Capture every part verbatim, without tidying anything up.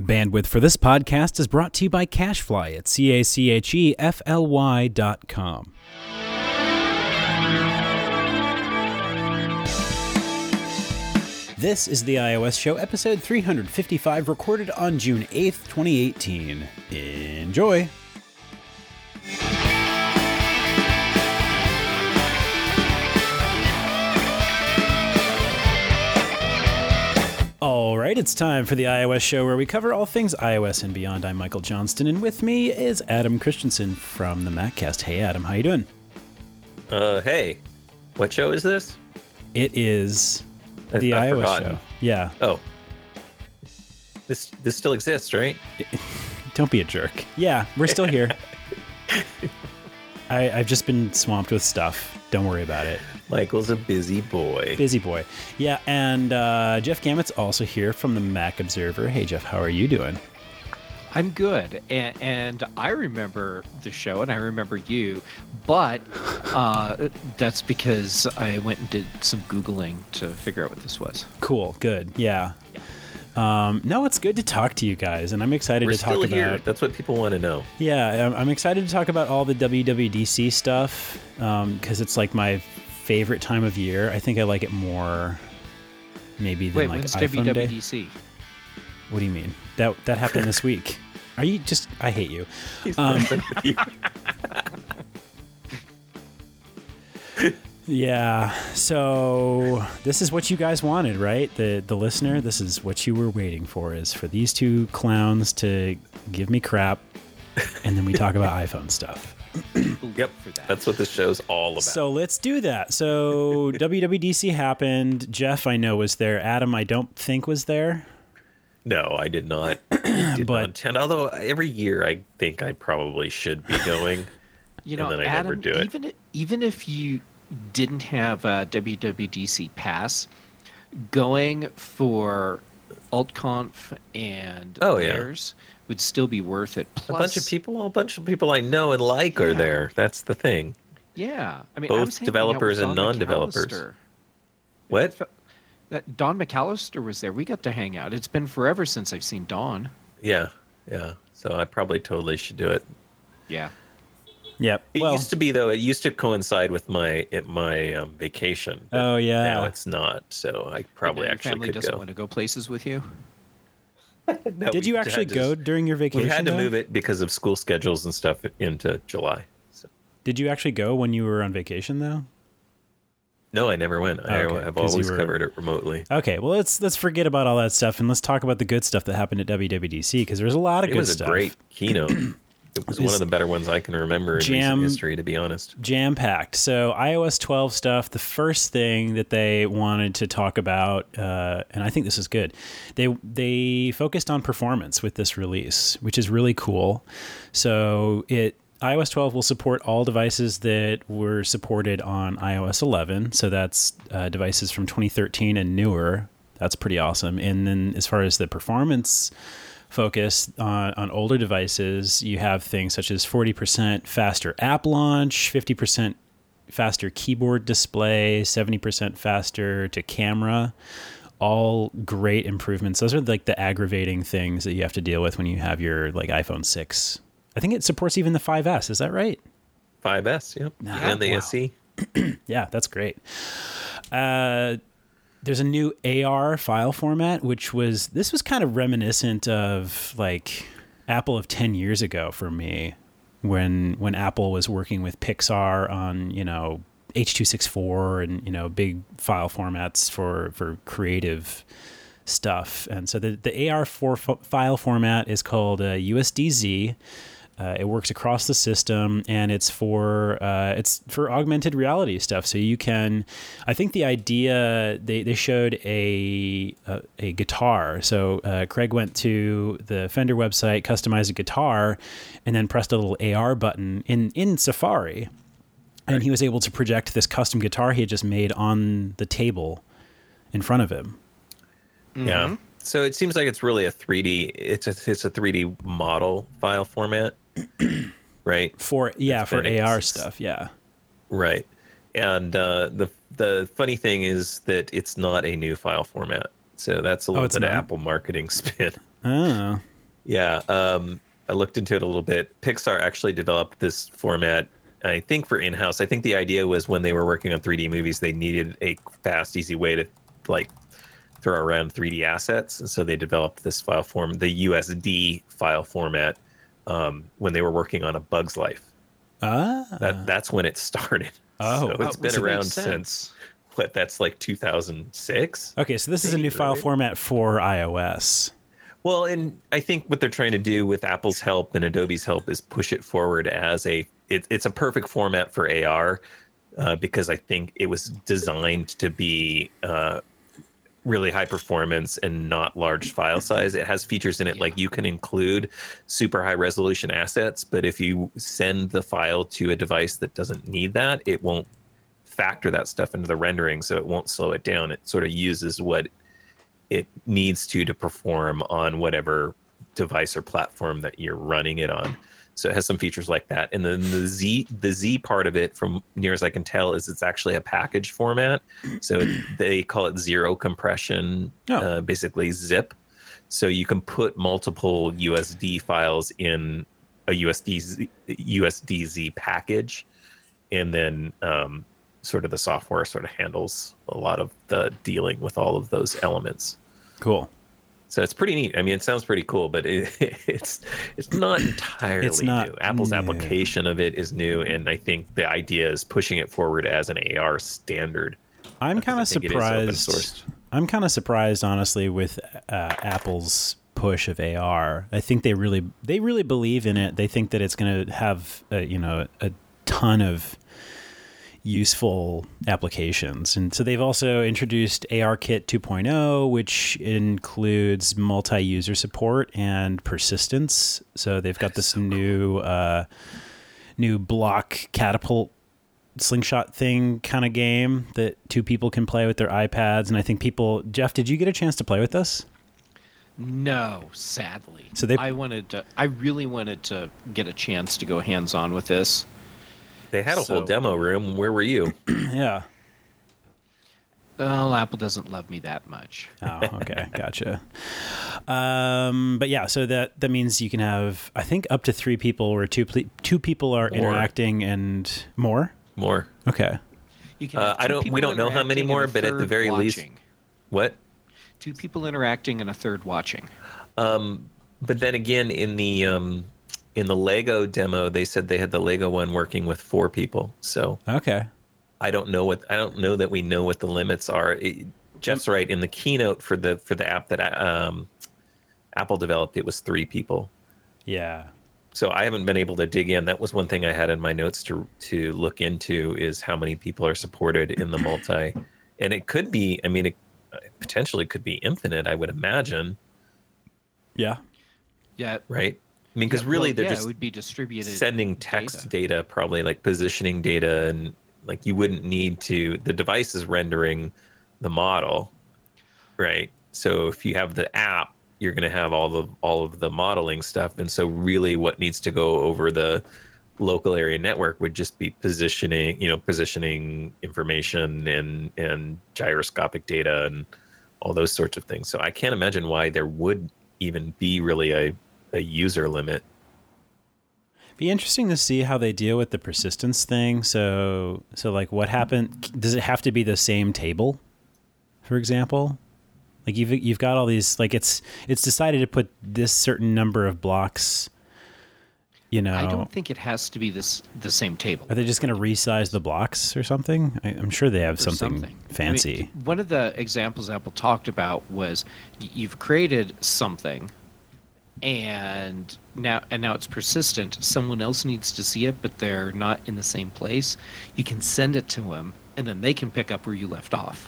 Bandwidth for this podcast is brought to you by CacheFly at C A C H E F L Y dot com. This is the iOS Show, episode three hundred fifty-five, recorded on June eighth, twenty eighteen. Enjoy! All right, it's time for the iOS Show, where we cover all things iOS and beyond. I'm Michael Johnston, and with me is Adam Christensen from the MacCast. Hey, Adam, how you doing? Uh, hey, what show is this? It is the I've iOS forgotten. Show. Yeah. Oh, this this still exists, right? Don't be a jerk. Yeah, we're still here. I, I've just been swamped with stuff. Don't worry about it. Michael's a busy boy. Busy boy. Yeah, and uh, Jeff Gammett's also here from the Mac Observer. Hey, Jeff, how are you doing? I'm good, and, and I remember the show, and I remember you, but uh, that's because I went and did some Googling to figure out what this was. Cool, good, yeah. Um, no, it's good to talk to you guys, and I'm excited We're to talk still about. here. That's what people want to know. Yeah, I'm, I'm excited to talk about all the W W D C stuff because um, it's like my favorite time of year. I think I like it more, maybe than Wait, like when's iPhone W W D C? Day. What do you mean? That that happened this week. Are you just? I hate you. He's Um, messing with you. Yeah. So this is what you guys wanted, right? The the listener. This is what you were waiting for. Is for these two clowns to give me crap, and then we talk about iPhone stuff. Yep, that's what this show's all about. So let's do that. So W W D C happened. Jeff, I know, was there. Adam, I don't think was there. No, I did not. did But- not attend. Although every year I think I probably should be going. You know, And then I Adam, never do it. even even if you didn't have a W W D C pass, going for AltConf and Oh, yeah. theirs would still be worth it. Plus, A bunch of people, a bunch of people I know and like are Yeah. there. That's the thing. Yeah, I mean, Both I was hanging out developers with and Don non-developers. McAllister. What? That Don McAllister was there. We got to hang out. It's been forever since I've seen Don. Yeah, yeah. So I probably totally should do it. Yeah. Yep. It Well. used to be though. It used to coincide with my at my um, vacation. but Oh yeah. Now it's not. So I probably Your actually family could doesn't go. want to go places with you. No, Did we you had actually to- go during your vacation? We had to though? move it because of school schedules and stuff into July. So Did you actually go when you were on vacation though? no, I never went. I Okay, have 'cause you always were- covered it remotely. Okay, well let's let's forget about all that stuff and let's talk about the good stuff that happened at W W D C because there's a lot of It good was a stuff. great keynote. It was one of the better ones I can remember in Jam- recent history, to be honest. Jam-packed. So iOS twelve stuff, the first thing that they wanted to talk about, uh, and I think this is good, they they focused on performance with this release, which is really cool. So it iOS twelve will support all devices that were supported on iOS eleven. So that's uh, devices from twenty thirteen and newer. That's pretty awesome. And then as far as the performance focus on, on older devices, you have things such as forty percent faster app launch, fifty percent faster keyboard display, seventy percent faster to camera. All great improvements. Those are like the aggravating things that you have to deal with when you have your like iPhone six. I think it supports even the five S. Is that right? five S, yep. Nah, and the wow. S E. Yeah, that's great. Uh, there's a new A R file format, which was, this was kind of reminiscent of like Apple of ten years ago for me, when when Apple was working with Pixar on, you know, H two sixty-four and, you know, big file formats for, for creative stuff. And so the, the A R four f- file format is called uh, U S D Z. Uh, it works across the system, and it's for uh, it's for augmented reality stuff. So you can, I think the idea they, they showed a a, a guitar. So uh, Craig went to the Fender website, customized a guitar, and then pressed a little A R button in in Safari, and he was able to project this custom guitar he had just made on the table in front of him. Yeah. So it seems like it's really a three D. It's a it's a three D model file format, right? For yeah, It's for been A R ex- stuff, yeah. Right. And uh, the the funny thing is that it's not a new file format. So that's a little Oh, it's bit of not? Apple marketing spin. Oh, Yeah, um, I looked into it a little bit. Pixar actually developed this format, I think, for in-house. I think the idea was when they were working on three D movies, they needed a fast, easy way to like throw around three D assets, and so they developed this file form, the U S D file format, um, when they were working on A Bug's Life. Ah. That that's when it started. Oh. So it's Oh, been so it around makes since sense. what? That's like two thousand six. Okay, so this is a new file Right. format for iOS. Well, and I think what they're trying to do with Apple's help and Adobe's help is push it forward as a. It, it's a perfect format for A R uh, because I think it was designed to be uh, really high performance and not large file size. It has features in it like you can include super high resolution assets, but if you send the file to a device that doesn't need that, it won't factor that stuff into the rendering, so it won't slow it down. It sort of uses what it needs to to perform on whatever device or platform that you're running it on. So it has some features like that. And then the Z the Z part of it, from near as I can tell, is it's actually a package format. So it, they call it zero compression, Oh. uh, basically zip. So you can put multiple U S D files in a U S D Z, U S D Z package, and then um, sort of the software sort of handles a lot of the dealing with all of those elements. Cool. So it's pretty neat. I mean, it sounds pretty cool, but it, it's it's not entirely It's not new. Apple's new. application of it is new, and I think the idea is pushing it forward as an A R standard. I'm Because kind I of think it is open surprised. sourced. I'm kind of surprised, honestly, with uh, Apple's push of A R. I think they really, they really believe in it. They think that it's going to have, uh, you know, a ton of useful applications. And so they've also introduced ARKit two point oh, which includes multi-user support and persistence. So they've got this new uh, new block catapult slingshot thing kind of game that two people can play with their iPads. And I think people, Jeff, did you get a chance to play with this? No, sadly. So they- I wanted to. I really wanted to get a chance to go hands-on with this. They had a whole So- demo room. Where were you? Yeah. Well, Apple doesn't love me that much. Oh, okay, gotcha. Um, but yeah, so that that means you can have, I think, up to three people, where two ple- two people are More. interacting and more. More. Okay. You can Uh, have I two don't- we people don't know how many interacting and more, a but at the third very least- watching. What? Two people interacting and a third watching. Um, but then again, in the um, in the Lego demo, they said they had the Lego one working with four people. So Okay. I don't know what I don't know that we know what the limits are. It, Jeff's right. In the keynote for the for the app that um, Apple developed, it was three people. Yeah. So I haven't been able to dig in. That was one thing I had in my notes to to look into, is how many people are supported in the multi, and it could be. I mean, it potentially could be infinite. I would imagine, Yeah. Yeah. right? I mean, because Yeah, really well, they're yeah, just it would be distributed sending text data. data. probably like positioning data, and like you wouldn't need to. The device is rendering the model, right? So if you have the app, you're going to have all the all of the modeling stuff, and so really what needs to go over the local area network would just be positioning, you know, positioning information and and gyroscopic data and all those sorts of things. So I can't imagine why there would even be really a a user limit. Be interesting to see how they deal with the persistence thing. So, so like, what happened? Does it have to be the same table, for example? Like you've you've got all these, like it's it's decided to put this certain number of blocks. You know, I don't think it has to be this the same table. are they just going to resize the blocks or something? I, I'm sure they have or something, something. I mean, fancy. one of the examples Apple talked about was y- you've created something, and now and now it's persistent. Someone else needs to see it, but they're not in the same place. You can send it to them, and then they can pick up where you left off.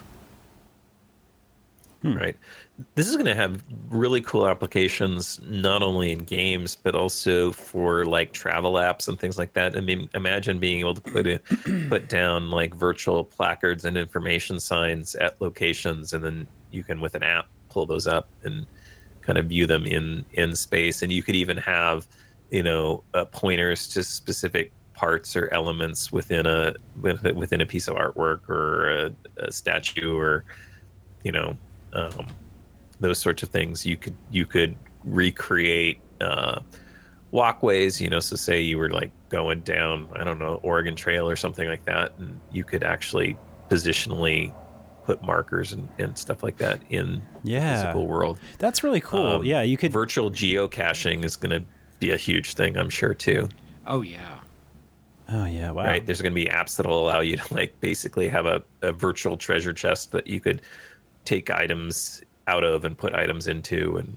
Right. This is going to have really cool applications, not only in games, but also for like travel apps and things like that. I mean, imagine being able to put it, put down like virtual placards and information signs at locations, and then you can, with an app, pull those up and kind of view them in, in space. And you could even have, you know, uh, pointers to specific parts or elements within a, within a piece of artwork or a, a statue, or, you know, Um, those sorts of things. You could you could recreate uh, walkways. You know, so say you were like going down, I don't know, Oregon Trail or something like that, and you could actually positionally put markers and, and stuff like that in Yeah. the physical world. That's really cool. Um, yeah, you could. Virtual geocaching is going to be a huge thing, I'm sure, too. Oh yeah. Oh yeah, wow. Right? There's going to be apps that will allow you to like basically have a, a virtual treasure chest that you could take items out of and put items into. And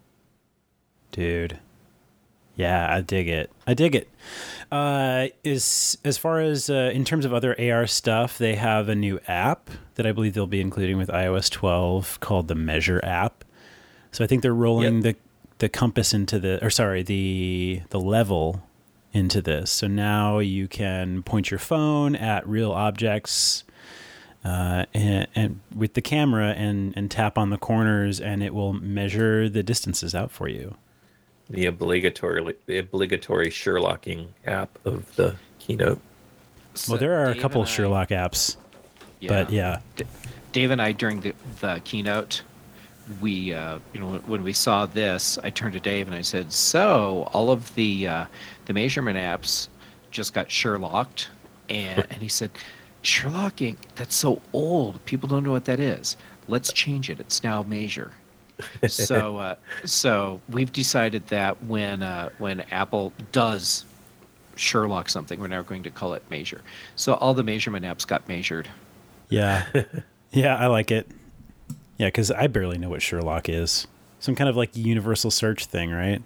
Dude. Yeah, I dig it. I dig it. Uh, is as far as uh, in terms of other A R stuff, they have a new app that I believe they'll be including with i O S twelve called the Measure app. So I think they're rolling Yep. the the compass into the, or sorry, the the level into this. So now you can point your phone at real objects uh, and, and with the camera and and tap on the corners, and it will measure the distances out for you. the obligatory the obligatory Sherlocking app of the keynote. So Well, there are a Dave couple and I- Sherlock apps, but yeah. D- Dave and I during the, the keynote, we uh, you know when we saw this, I turned to Dave and I said, "So all of the uh, the measurement apps just got Sherlocked," and and he said, "Sherlocking? That's so old. People don't know what that is. Let's change it. It's now Measure." so uh, so we've decided that when uh, when Apple does Sherlock something, we're now going to call it Measure. So all the measurement apps got measured. Yeah. Yeah, I like it. Yeah, because I barely know what Sherlock is. Some kind of like universal search thing, right?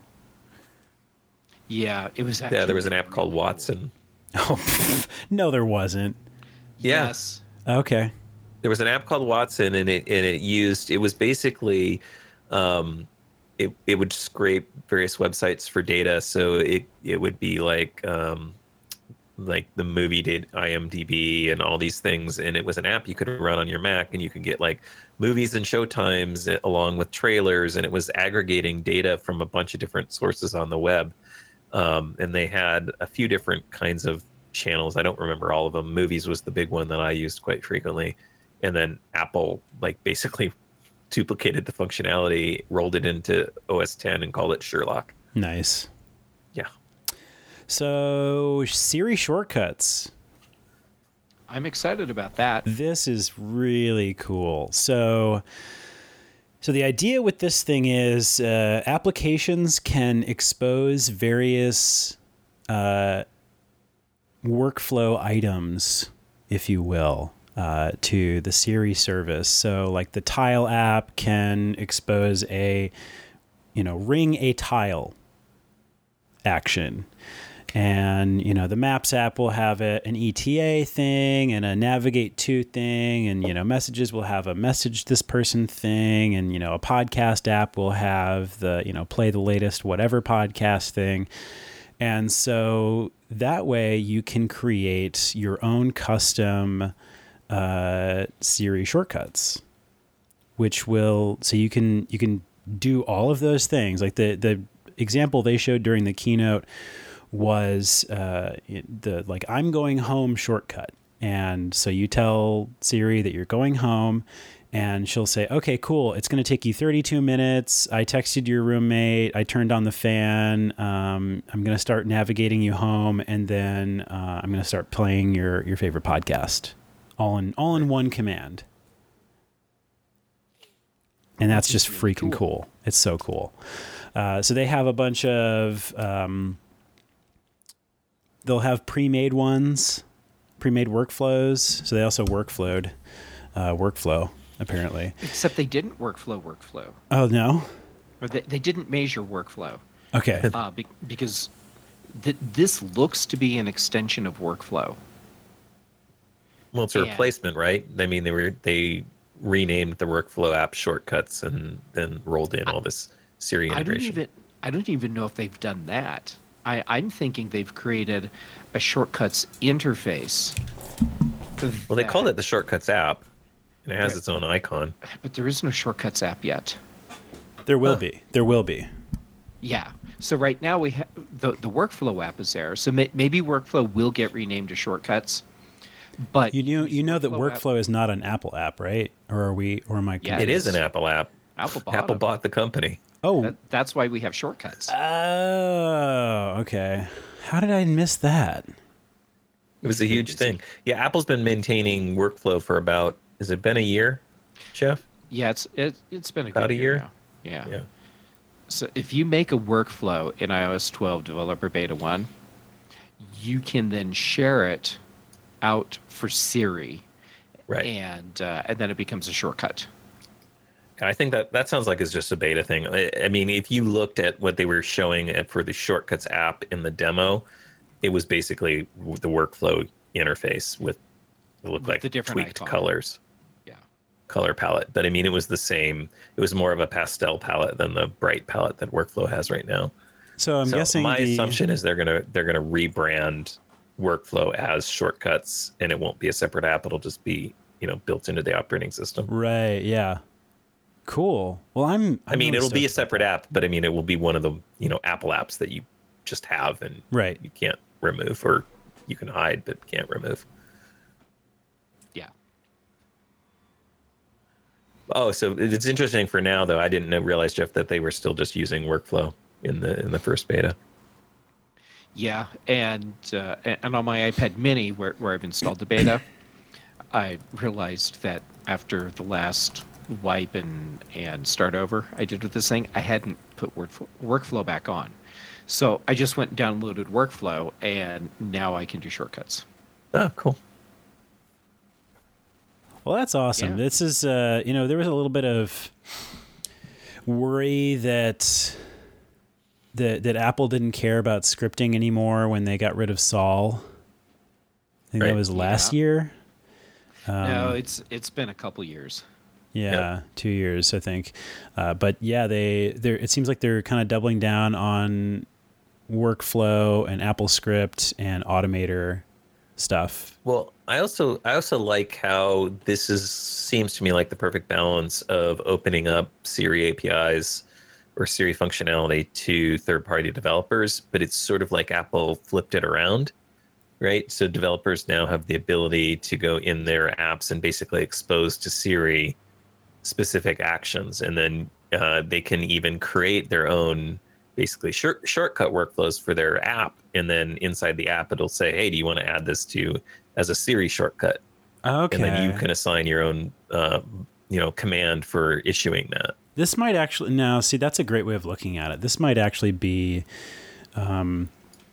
Yeah, it was. Actually Yeah, there was an app called Watson. Oh, no, there wasn't. Yeah. Yes. Okay. There was an app called Watson, and it and it used it was basically um, it it would scrape various websites for data. So it it would be like um, like the movie did IMDb and all these things, and it was an app you could run on your Mac, and you could get like movies and showtimes along with trailers, and it was aggregating data from a bunch of different sources on the web. Um, and they had a few different kinds of channels. I don't remember all of them. Movies was the big one that I used quite frequently. And then Apple like basically duplicated the functionality, rolled it into O S ten and called it Sherlock. Nice. Yeah. So Siri shortcuts. I'm excited about that. This is really cool. So, so the idea with this thing is uh, applications can expose various uh, workflow items, if you will, uh, to the Siri service. So, like the Tile app can expose a, you know, ring a tile action. And, you know, the Maps app will have a, an E T A thing and a Navigate to thing. And, you know, Messages will have a message this person thing. And, you know, a podcast app will have the, you know, play the latest whatever podcast thing. And so that way you can create your own custom uh, Siri shortcuts, which will, so you can, you can do all of those things. Like the, the example they showed during the keynote was uh, the like I'm going home shortcut. And so you tell Siri that you're going home and she'll say, okay, cool. It's going to take you thirty-two minutes. I texted your roommate. I turned on the fan. Um, I'm going to start navigating you home. And then uh, I'm going to start playing your, your favorite podcast all in, all in one command. And that's just freaking cool. It's so cool. Uh, so they have a bunch of, um, they'll have pre-made ones, pre-made workflows. So they also workflowed, uh, workflow apparently. Except they didn't workflow workflow. Oh no. Or they, they didn't measure workflow. Okay. Uh, be, because th- this looks to be an extension of workflow. Well, it's a Yeah. replacement, right? I mean, they were they renamed the workflow app Shortcuts and then rolled in all this Siri I don't integration. even I don't even know if they've done that. I, I'm thinking they've created a shortcuts interface. Well, they that- called it the Shortcuts app, and it has Right. its own icon. but there is no shortcuts app yet. There will Huh. be. There will be. Yeah. So right now we have the the workflow app is there. So may, maybe workflow will get renamed to shortcuts. But You know, you know that Workflow app- workflow is not an Apple app, right? Or are we? Or am I? Yeah, It is an Apple app. Apple bought Apple them. bought the company. Oh, That, that's why we have shortcuts. oh, okay. How did I miss that? It was a huge thing. Yeah, Apple's been maintaining workflow for about, has it been a year, Jeff? Yeah, it's it, it's been a About good a year? now. Yeah. Yeah. So if you make a workflow in i O S twelve Developer Beta one, you can then share it out for Siri, Right. and uh, and then it becomes a shortcut. I think that that sounds like it's just a beta thing. I, I mean, if you looked at what they were showing at- for the Shortcuts app in the demo, it was basically the workflow interface with it looked With like the different tweaked icon. colors, Yeah. color palette. But I mean, it was the same. It was more of a pastel palette than the bright palette that Workflow has right now. So I'm so guessing my the, assumption is they're gonna they're gonna rebrand Workflow as Shortcuts, and it won't be a separate app. It'll just be, you know, built into the operating system. right, yeah, cool. Well, I'm. I'm I mean, really it'll be a stoked about separate app, but I mean, it will be one of the, you know, Apple apps that you just have and Right. you can't remove, or you can hide but can't remove. Yeah. Oh, so it's interesting for now, though. I didn't know, realize, Jeff, that they were still just using Workflow in the in the first beta. Yeah, and uh, and on my iPad Mini, where where I've installed the beta, I realized that after the last wipe and and start over I did with this thing, I hadn't put workflow, workflow back on. So I just went and downloaded Workflow, and now I can do shortcuts. Oh, cool. Well, that's awesome. Yeah. This is, uh, you know, there was a little bit of worry that that that Apple didn't care about scripting anymore when they got rid of Sol. I think Right. that was last Yeah. year. Um, no, it's it's been a couple years. Yeah, Yep. two years, I think. Uh, but yeah, they they it seems like they're kind of doubling down on Workflow and AppleScript and Automator stuff. Well, I also I also like how this is seems to me like the perfect balance of opening up Siri A P Is or Siri functionality to third-party developers, but it's sort of like Apple flipped it around, right? So developers now have the ability to go in their apps and basically expose to Siri specific actions, and then uh, they can even create their own basically short, shortcut workflows for their app, and then inside the app it'll say, hey, do you want to add this to as a Siri shortcut? Okay. And then you can assign your own uh, you know command for issuing that. This might actually now see that's a great way of looking at it. This might actually be um,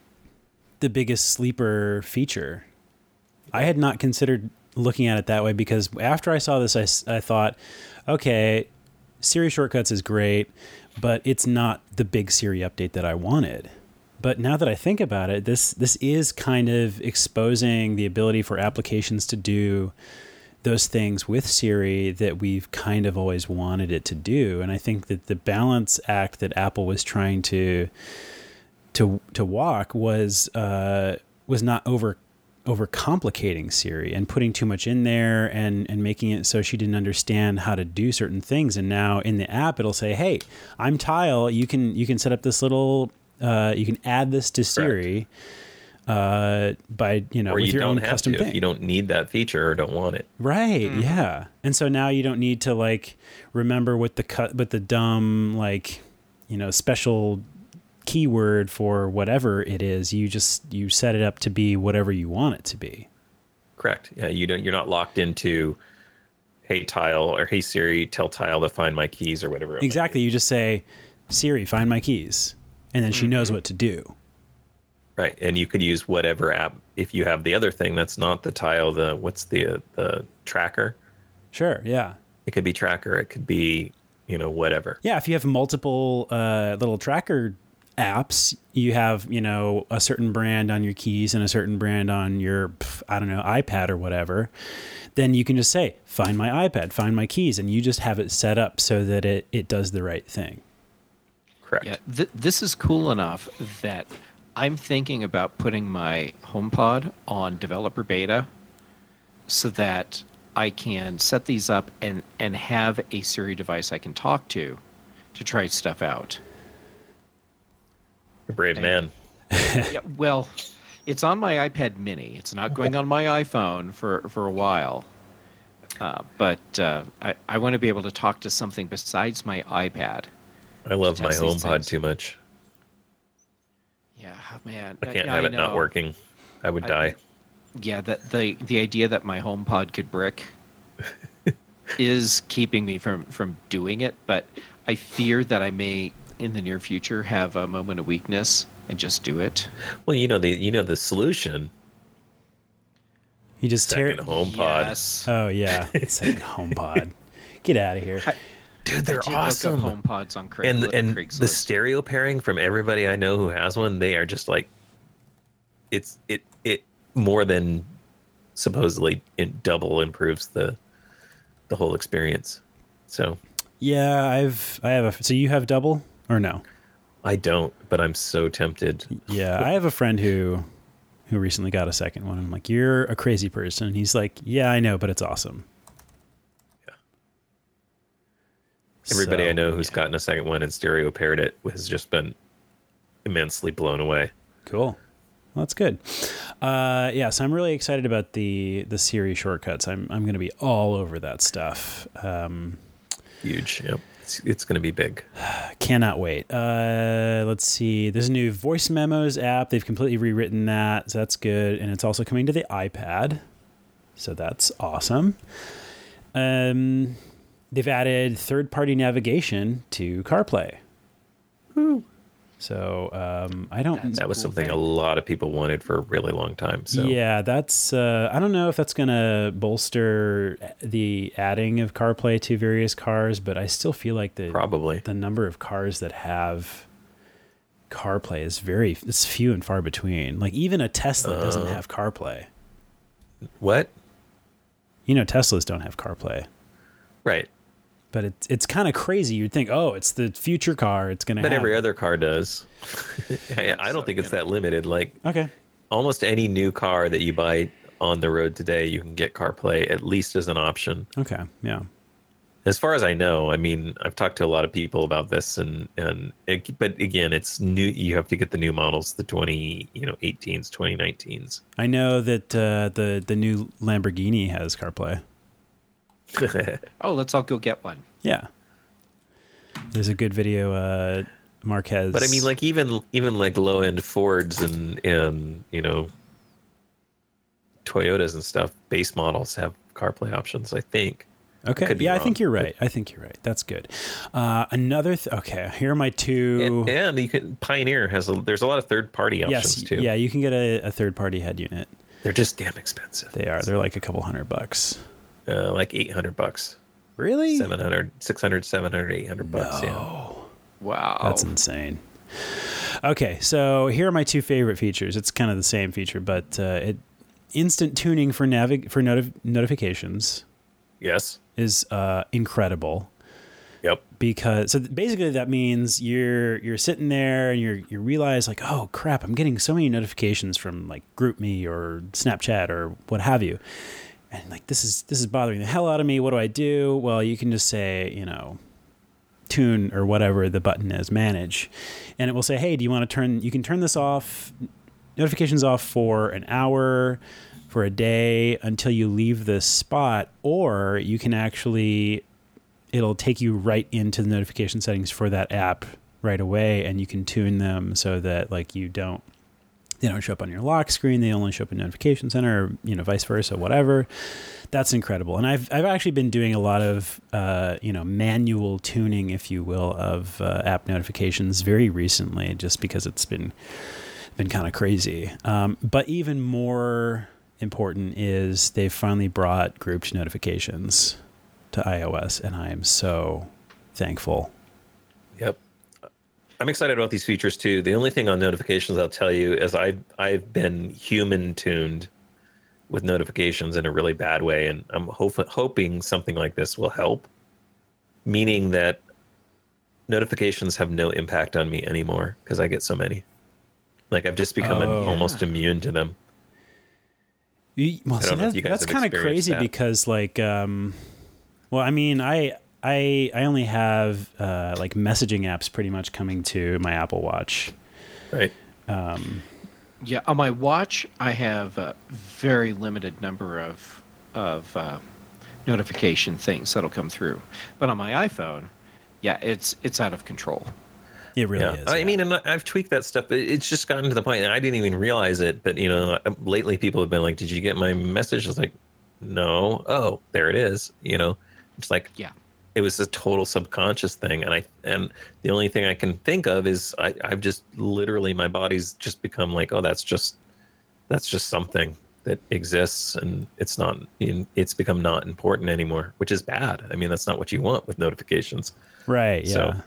the biggest sleeper feature. I had not considered looking at it that way, because after I saw this, I, s- I thought, okay, Siri shortcuts is great, but it's not the big Siri update that I wanted. But now that I think about it, this this is kind of exposing the ability for applications to do those things with Siri that we've kind of always wanted it to do. And I think that the balance act that Apple was trying to to to walk was uh, was not over overcomplicating Siri and putting too much in there and and making it so she didn't understand how to do certain things. And now in the app, it'll say, "Hey, I'm Tile. You can you can set up this little uh, you can add this to Siri." Uh, by you know, Or with you your don't own have custom to thing. if you don't need that feature or don't want it. Right. Yeah. And so now you don't need to like remember what the cut, but the dumb, like, you know, special keyword for whatever it is. You just, you set it up to be whatever you want it to be. Correct. Yeah, you don't. You're not locked into, hey Tile or hey Siri, tell Tile to find my keys or whatever. it might Exactly. be. You just say, Siri, find my keys. And then she knows what to do. Right, and you could use whatever app if you have the other thing that's not the Tile. The what's the uh, the tracker? Sure. Yeah. It could be tracker. It could be, you know, whatever. Yeah. If you have multiple uh, little tracker apps, you have, you know, a certain brand on your keys and a certain brand on your, pff, I don't know, iPad or whatever, then you can just say, find my iPad, find my keys. And you just have it set up so that it, it does the right thing. Correct. Yeah, th- this is cool enough that I'm thinking about putting my HomePod on developer beta so that I can set these up and, and have a Siri device I can talk to to try stuff out. You're a brave man. Yeah, well, it's on my iPad Mini. It's not going on my iPhone for, for a while. Uh, but uh, I, I want to be able to talk to something besides my iPad I love my test these HomePod things. too much. Yeah, man. I can't I have it not know. working. I would I- die. Yeah, that the the idea that my HomePod could brick is keeping me from from doing it, but I fear that I may in the near future have a moment of weakness and just do it. Well, you know the you know the solution. You just tear Second HomePod. Yes. Oh yeah, second HomePod. Get out of here. I- Dude, they're I did look up awesome. HomePods on Craig- and and Craigslist. the stereo pairing from everybody I know who has one, they are just like it's it it more than supposedly it double improves the the whole experience. So Yeah, I've I have a. So you have double or no? I don't, but I'm so tempted. Yeah, I have a friend who who recently got a second one. I'm like, you're a crazy person. And he's like, yeah, I know, but it's awesome. Yeah. Everybody So, I know who's yeah. gotten a second one and stereo paired it has just been immensely blown away. Cool. Well, that's good. Uh, yeah, so I'm really excited about the the Siri shortcuts. I'm I'm going to be all over that stuff. Um, Huge. Yep. It's, it's going to be big. Cannot wait. Uh, let's see. There's a new voice memos app. They've completely rewritten that, so that's good. And it's also coming to the iPad, so that's awesome. Um, they've added third-party navigation to CarPlay. So um, I don't. That's That was cool something thing. a lot of people wanted for a really long time. So Yeah, that's. Uh, I don't know if that's going to bolster the adding of CarPlay to various cars, but I still feel like the probably. the number of cars that have CarPlay is very it's few and far between. Like even a Tesla doesn't Uh. have CarPlay. What? You know, Teslas don't have CarPlay, Right. but it's it's kind of crazy. You'd think, oh, it's the future car. It's going to. But have every it. other car does. I, I don't So, think it's you know. that limited. Like Okay. almost any new car that you buy on the road today, you can get CarPlay at least as an option. Okay. Yeah. As far as I know, I mean, I've talked to a lot of people about this, and and it, but again, it's new. You have to get the new models, the twenty, you know, eighteens, twenty nineteens. I know that uh, the the new Lamborghini has CarPlay. Oh, let's all go get one. Yeah. There's a good video. Uh, Marquez. But I mean, like even even like low end Fords and and you know Toyotas and stuff, base models have CarPlay options. I think. okay, could be yeah, I wrong, think you're but- right. I think you're right. That's good. Uh, another. Th- okay, here are my two. And, and you can Pioneer has a, there's a lot of third party options yes, too. yeah, you can get a, a third party head unit. They're just damn expensive. They are. They're like a couple hundred bucks. uh, like eight hundred bucks, Really? seven hundred, six hundred, seven hundred, eight hundred bucks. Yeah. Wow. That's insane. Okay, so here are my two favorite features. It's kind of the same feature, but uh, it instant tuning for navig- for notif- notifications Yes. is uh, incredible. Yep. Because so basically that means you're you're sitting there and you're you realize like, oh crap, I'm getting so many notifications from like GroupMe or Snapchat or what have you, and like this is this is bothering the hell out of me. What do I do? Well, you can just say, you know, tune or whatever the button is, manage, and it will say, hey, do you want to turn? You can turn this off, notifications off for an hour, for a day until you leave this spot, or you can actually. It'll take you right into the notification settings for that app right away, and you can tune them so that like you don't they don't show up on your lock screen. They only show up in notification center, or you know, vice versa, whatever. That's incredible. And I've I've actually been doing a lot of uh, you know manual tuning, if you will, of uh, app notifications very recently, just because it's been been kind of crazy. Um, but even more important is they've finally brought grouped notifications to iOS, and I am so thankful. Yep. I'm excited about these features too. The only thing on notifications I'll tell you is I've I've been human tuned with notifications in a really bad way, and I'm hope, hoping something like this will help. Meaning that notifications have no impact on me anymore because I get so many. Like I've just become Oh. almost immune to them. You- Well, I see, don't know if that- you guys that's have kind of experienced crazy that. because, like, um, well, I mean, I I I only have uh, like messaging apps pretty much coming to my Apple Watch. Right. Um, Yeah, on my watch, I have a very limited number of of uh, notification things that'll come through. But on my iPhone, Yeah, it's it's out of control. It really Yeah. is. I yeah. mean, and I've tweaked that stuff, but it's just gotten to the point, and I didn't even realize it. But, you know, lately people have been like, did you get my message? I was like, no. Oh, there it is. You know, it's like, Yeah. it was a total subconscious thing. And I, and the only thing I can think of is I, I've just literally, my body's just become like, oh, that's just, that's just something that exists, and it's not, it's become not important anymore, which is bad. I mean, that's not what you want with notifications. Right. Yeah. So,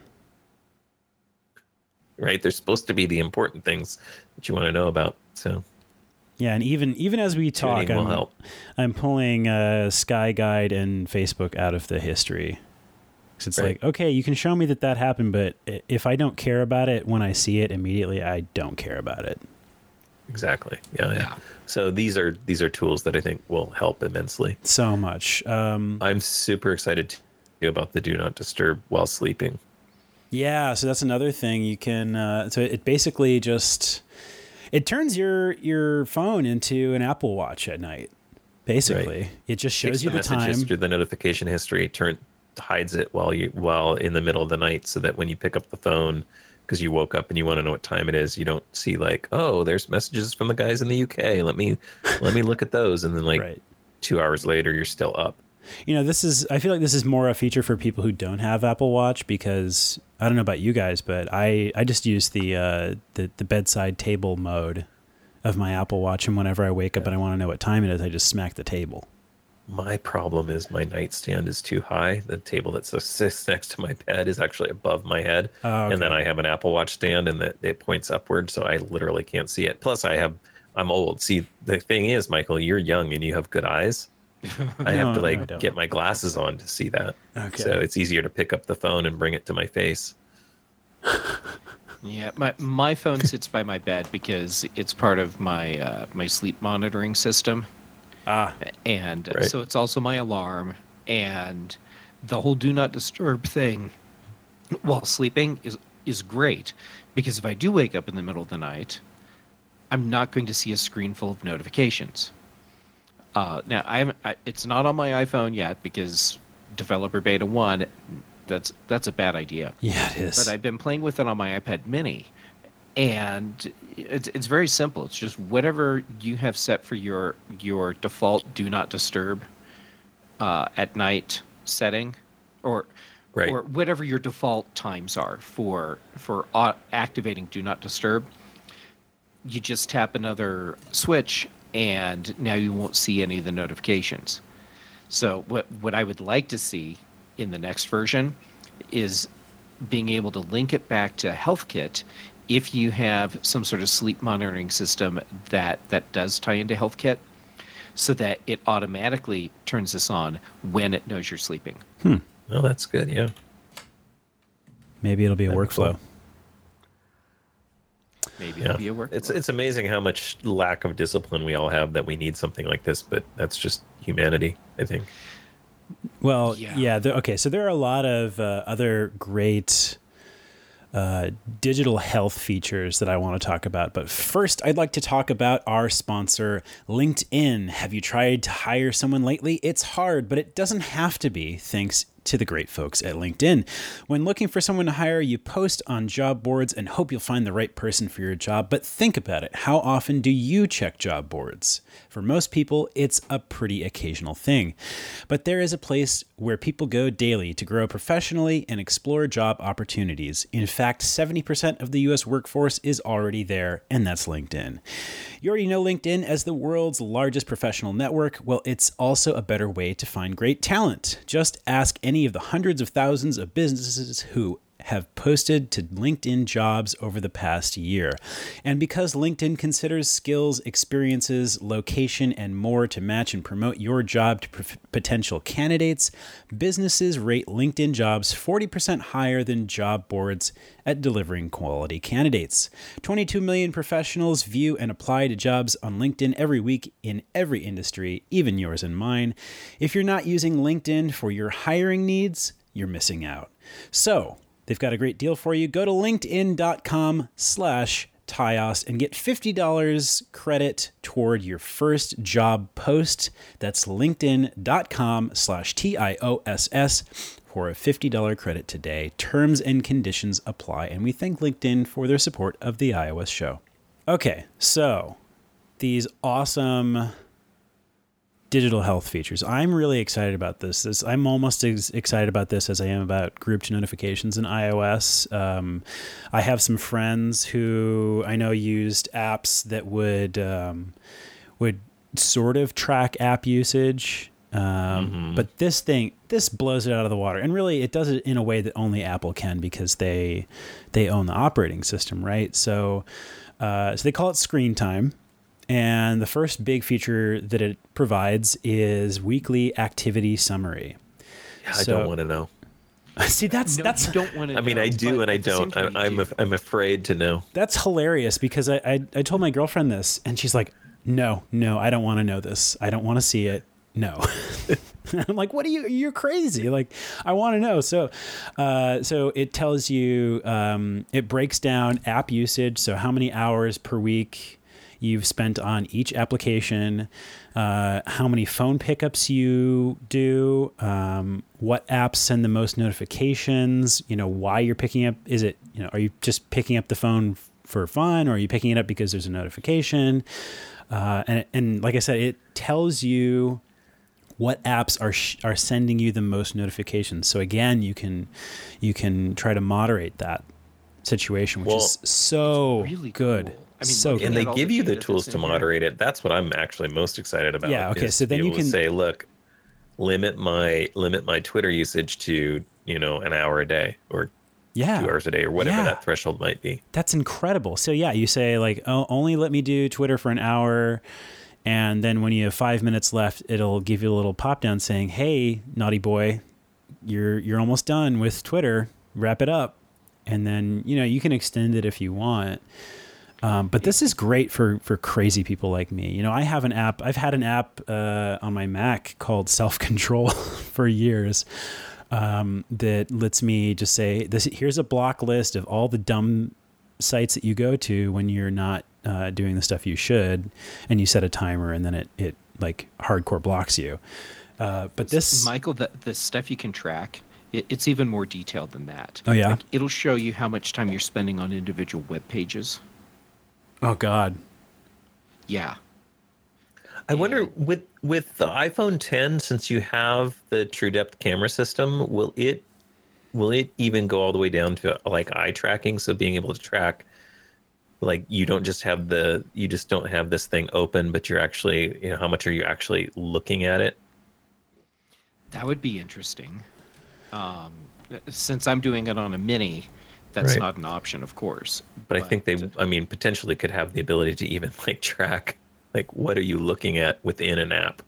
right. They're supposed to be the important things that you want to know about. So, yeah. And even, even as we talk, tuning will I'm, help. I'm pulling uh, Sky Guide and Facebook out of the history. So it's Right. like, okay, you can show me that that happened, but if I don't care about it when I see it immediately, I don't care about it. Exactly. Yeah, yeah. Yeah. So these are these are tools that I think will help immensely. So much. Um, I'm super excited to hear about the do not disturb while sleeping. yeah. So that's another thing you can. Uh, so it basically just it turns your your phone into an Apple Watch at night. Basically, Right. it just Takes shows you the message time. history, the notification history, turn hides it while you while in the middle of the night, so that when you pick up the phone because you woke up and you want to know what time it is, you don't see like, oh, there's messages from the guys in the U K. Let me let me look at those, and then like Right. two hours later, you're still up. You know, this is, I feel like this is more a feature for people who don't have Apple Watch, because I don't know about you guys, but I, I just use the, uh, the, the bedside table mode of my Apple Watch. And whenever I wake up and I want to know what time it is, I just smack the table. My problem is my nightstand is too high. The table that sits next to my bed is actually above my head. Oh, okay. And then I have an Apple Watch stand, and that it points upward, so I literally can't see it. Plus, I have, I'm old. See, the thing is, Michael, you're young and you have good eyes. I have No, to no, I like don't. get my glasses on to see that. Okay. So it's easier to pick up the phone and bring it to my face. Yeah, my my phone sits by my bed because it's part of my uh, my sleep monitoring system. Ah, And Right. so it's also my alarm, and the whole do not disturb thing while sleeping is is great, because if I do wake up in the middle of the night, I'm not going to see a screen full of notifications. Uh, now I haven't, I, it's not on my iPhone yet because developer beta one, that's that's a bad idea. yeah, it is. But I've been playing with it on my iPad mini, and it's it's very simple. It's just whatever you have set for your your default do not disturb uh, at night setting, or Right. or whatever your default times are for for au- activating do not disturb. You just tap another switch, and now you won't see any of the notifications. So what what I would like to see in the next version is being able to link it back to HealthKit if you have some sort of sleep monitoring system that that does tie into HealthKit, so that it automatically turns this on when it knows you're sleeping. Oh, that's good. Yeah. Maybe it'll be a That'd be workflow. cool. Maybe Yeah. it'll be a work. It's it's amazing how much lack of discipline we all have that we need something like this, but that's just humanity, I think. Well, Yeah. yeah. there, okay, so there are a lot of uh, other great uh, digital health features that I want to talk about. But first, I'd like to talk about our sponsor, LinkedIn. Have you tried to hire someone lately? It's hard, but it doesn't have to be, thanks to the great folks at LinkedIn. When looking for someone to hire, you post on job boards and hope you'll find the right person for your job. But think about it. How often do you check job boards? For most people, it's a pretty occasional thing. But there is a place where people go daily to grow professionally and explore job opportunities. In fact, seventy percent of the U S workforce is already there, and that's LinkedIn. You already know LinkedIn as the world's largest professional network. Well, it's also a better way to find great talent. Just ask any of the hundreds of thousands of businesses who have posted to LinkedIn jobs over the past year. And because LinkedIn considers skills, experiences, location, and more to match and promote your job to p- potential candidates, businesses rate LinkedIn jobs forty percent higher than job boards at delivering quality candidates. twenty-two million professionals view and apply to jobs on LinkedIn every week in every industry, even yours and mine. If you're not using LinkedIn for your hiring needs, you're missing out. So, they've got a great deal for you. Go to linkedin.com slash Tios and get fifty dollars credit toward your first job post. That's linkedin.com slash T I O S S for a fifty dollars credit today. Terms and conditions apply. And we thank LinkedIn for their support of the iOS show. Okay, so these awesome digital health features. I'm really excited about this. this I'm almost as excited about this as I am about grouped notifications in iOS. Um, I have some friends who I know used apps that would um, would sort of track app usage. Um, mm-hmm. But this thing, this blows it out of the water. And really, it does it in a way that only Apple can because they they own the operating system, right? So, uh, so they call it Screen Time. And the first big feature that it provides is weekly activity summary. Yeah, I so, don't want to know. See, that's no, that's. You don't want to. I mean, know, I do and I don't. I, I'm a, I'm afraid to know. That's hilarious because I, I I told my girlfriend this and she's like, "No, no, I don't want to know this. I don't want to see it. No." I'm like, "What are you? You're crazy! Like, I want to know." So, uh, so it tells you. Um, it breaks down app usage. So how many hours per week you've spent on each application, uh, how many phone pickups you do, um, what apps send the most notifications, you know, why you're picking up. Is it, you know, are you just picking up the phone f- for fun or are you picking it up because there's a notification? Uh, and, and like I said, it tells you what apps are sh- are sending you the most notifications. So again, you can you can try to moderate that situation, which well, is so really good. Cool. I mean, so and they give you the tools to moderate it. That's what I'm actually most excited about. Yeah. Okay. So then you can say, look, limit my limit my Twitter usage to, you know, an hour a day or yeah. two hours a day or whatever yeah. that threshold might be. That's incredible. So yeah, you say like, oh, only let me do Twitter for an hour. And then when you have five minutes left, it'll give you a little pop down saying, hey, naughty boy, you're, you're almost done with Twitter. Wrap it up. And then, you know, you can extend it if you want. Um, but this is great for, for crazy people like me. You know, I have an app, I've had an app uh, on my Mac called Self-Control for years um, that lets me just say, "This here's a block list of all the dumb sites that you go to when you're not uh, doing the stuff you should." And you set a timer and then it, it like hardcore blocks you. Uh, but this... Michael, the, the stuff you can track, it, it's even more detailed than that. Oh, yeah? Like, it'll show you how much time you're spending on individual web pages. Oh God. Yeah. I wonder with with the iPhone ten, since you have the True Depth camera system, will it will it even go all the way down to like eye tracking? So being able to track, like you don't just have the you just don't have this thing open, but you're actually, you know, how much are you actually looking at it? That would be interesting. Um, since I'm doing it on a mini, that's right. Not an option, of course. But, but I think they, I mean, potentially could have the ability to even like track, like, what are you looking at within an app?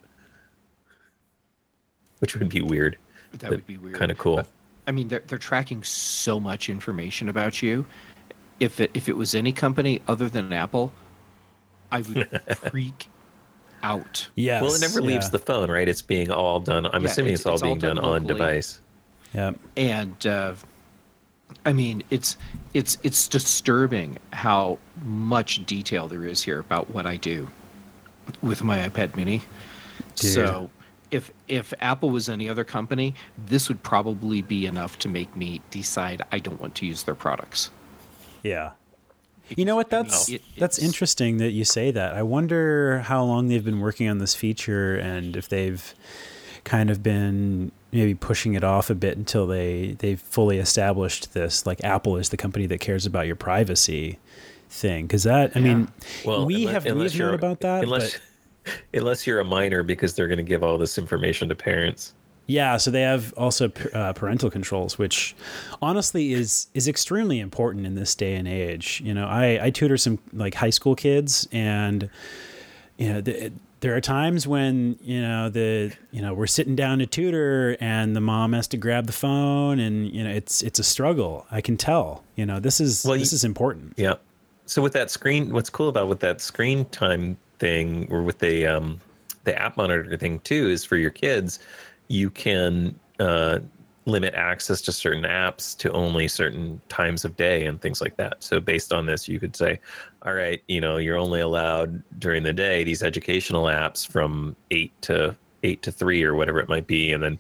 Which would be weird. That would be weird. Kind of cool. But, I mean, they're they're tracking so much information about you. If it if it was any company other than Apple, I would freak out. Yes. Well, it never yeah. leaves the phone, right? It's being all done. I'm yeah, assuming it's, it's all it's being all done, done on device. Yeah. And. Uh, I mean, it's it's it's disturbing how much detail there is here about what I do with my iPad mini. Dude. So if if Apple was any other company, this would probably be enough to make me decide I don't want to use their products. Yeah. You know what? That's it, that's interesting that you say that. I wonder how long they've been working on this feature and if they've kind of been maybe pushing it off a bit until they they've fully established this, like Apple is the company that cares about your privacy thing. Because that, I yeah. mean, well, we unless, have we've heard about that. Unless, but, unless you're a minor, because they're going to give all this information to parents. Yeah, so they have also uh, parental controls, which honestly is is extremely important in this day and age. You know, I, I tutor some like high school kids, and you know, the, there are times when, you know, the, you know, we're sitting down to tutor and the mom has to grab the phone and, you know, it's, it's a struggle. I can tell, you know, this is, well, this you, is important. Yeah. So with that screen, what's cool about with that screen time thing or with the, um, the app monitor thing too, is for your kids, you can, uh, limit access to certain apps to only certain times of day and things like that. So based on this, you could say, all right, you know, you're only allowed during the day these educational apps from eight to eight to three or whatever it might be. And then,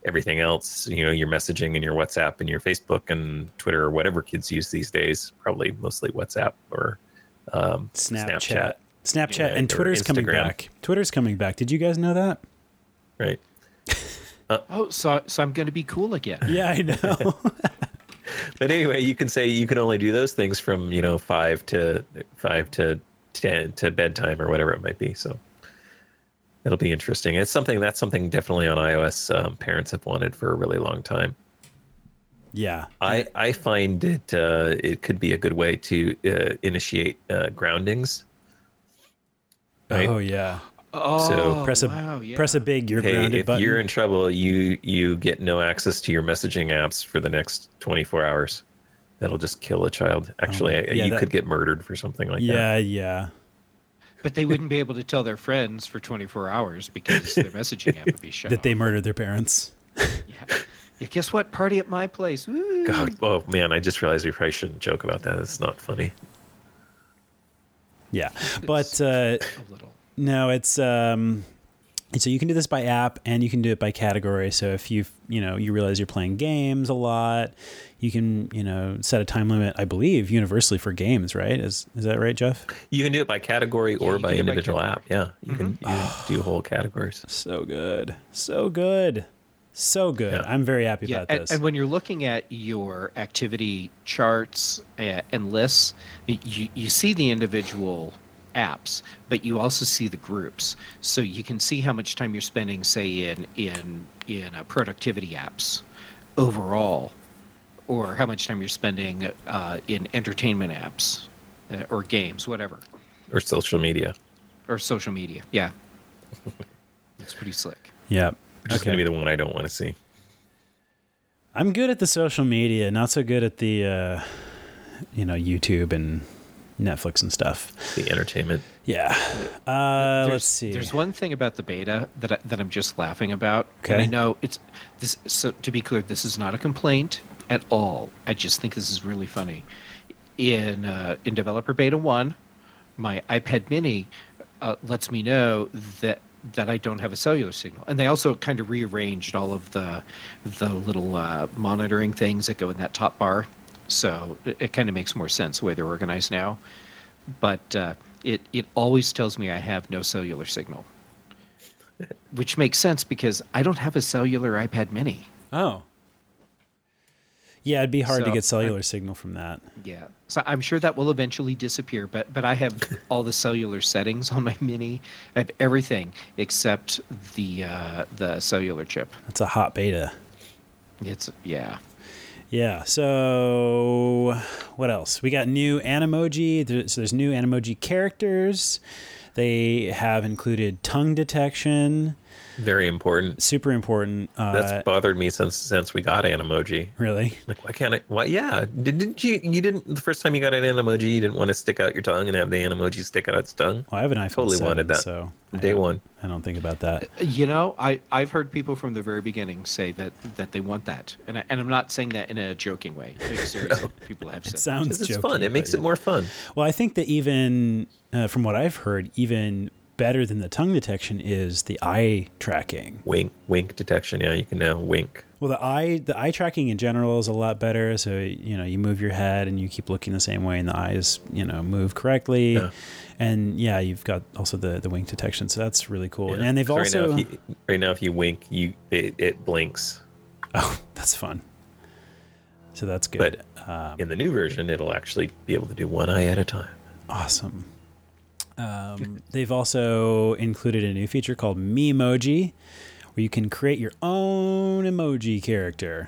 everything else, you know, your messaging and your WhatsApp and your Facebook and Twitter or whatever kids use these days, probably mostly WhatsApp or um, Snapchat. Snapchat. Snapchat Yeah, and or Twitter's coming Instagram. back. Twitter's coming back. Did you guys know that? Right. Oh, so so I'm going to be cool again. Yeah, I know. But anyway, you can say you can only do those things from, you know, five to five to ten to bedtime or whatever it might be. So it'll be interesting. It's something that's something definitely on iOS um, parents have wanted for a really long time. Yeah. I, I find it uh, it could be a good way to uh, initiate uh, groundings. Right? Oh yeah. Oh, So Press a wow, yeah. press a big you're Hey, grounded if button. you're in trouble, you you get no access to your messaging apps for the next twenty-four hours. That'll just kill a child. Actually, Oh, yeah, you that- could get murdered for something like that. yeah, yeah. But they wouldn't be able to tell their friends for twenty-four hours because their messaging app would be shut That off. they murdered their parents. Yeah. Yeah, guess what? Party at my place. Woo. God, oh man, I just realized we probably shouldn't joke about that. It's not funny. Yeah. But uh A little. no, it's um so you can do this by app and you can do it by category. So if you you know you realize you're playing games a lot, you can you know set a time limit. I believe universally for games, right? Is is that right, Jeff? You can do it by category or you by can do it by individual category. app. Yeah, you can you can do whole categories. So good, so good, so good. Yeah. I'm very happy Yeah, about and, this. and when you're looking at your activity charts and, and lists, you, you see the individual apps, but you also see the groups. So you can see how much time you're spending, say, in in in uh, productivity apps overall, or how much time you're spending uh, in entertainment apps uh, or games, whatever, Or social media. or social media. Yeah, it's pretty slick. yeah. Which is going to be the one I don't want to see. I'm good at the social media, not so good at the uh you know YouTube and Netflix and stuff. The entertainment. Yeah. Uh, There's- let's see. There's one thing about the beta that I, that I'm just laughing about. And Okay. I know it's this. So to be clear, this is not a complaint at all. I just think this is really funny. In uh, in developer beta one, my iPad Mini uh, lets me know that that I don't have a cellular signal, and they also kind of rearranged all of the the little uh, monitoring things that go in that top bar. So it, it kind of makes more sense the way they're organized now. But uh, it it always tells me I have no cellular signal, which makes sense because I don't have a cellular iPad Mini. Oh. Yeah, it'd be hard to So, get cellular signal from that. Yeah, so I'm sure that will eventually disappear. But but I have all the cellular settings on my Mini. I have everything except the uh, the cellular chip. That's a hot beta. It's yeah. Yeah. So what else? We got new Animoji. There- So there's new Animoji characters. They have included tongue detection. Very important. Super important. Uh, That's bothered me since since we got Animoji. really. Like, why can't I? Why? Yeah, Did, didn't you? You didn't the first time you got an Animoji, you didn't want to stick out your tongue and have the Animoji stick out its tongue. Well, I have an iPhone Totally seven, wanted that. so I Day don't- one. I don't think about that. You know, I, I've heard people from the very beginning say that, that they want that. And, I, and I'm not saying that in a joking way. Like, seriously, people have said It that. sounds It's jokey, fun. It makes but it more fun. Well, I think that even uh, from what I've heard, even better than the tongue detection is the eye tracking. Wink, wink detection. Yeah, you can now wink. Well, the eye the eye tracking in general is a lot better. So you know, you move your head and you keep looking the same way, and the eyes you know move correctly. Yeah. And yeah, you've got also the the wink detection. So that's really cool. Yeah. And they've So right also now, if you, right now, if you wink, you it, it blinks. oh, that's fun. So that's good. But um, in the new version, it'll actually be able to do one eye at a time. Awesome. Um, they've also included a new feature called Memoji, where you can create your own emoji character.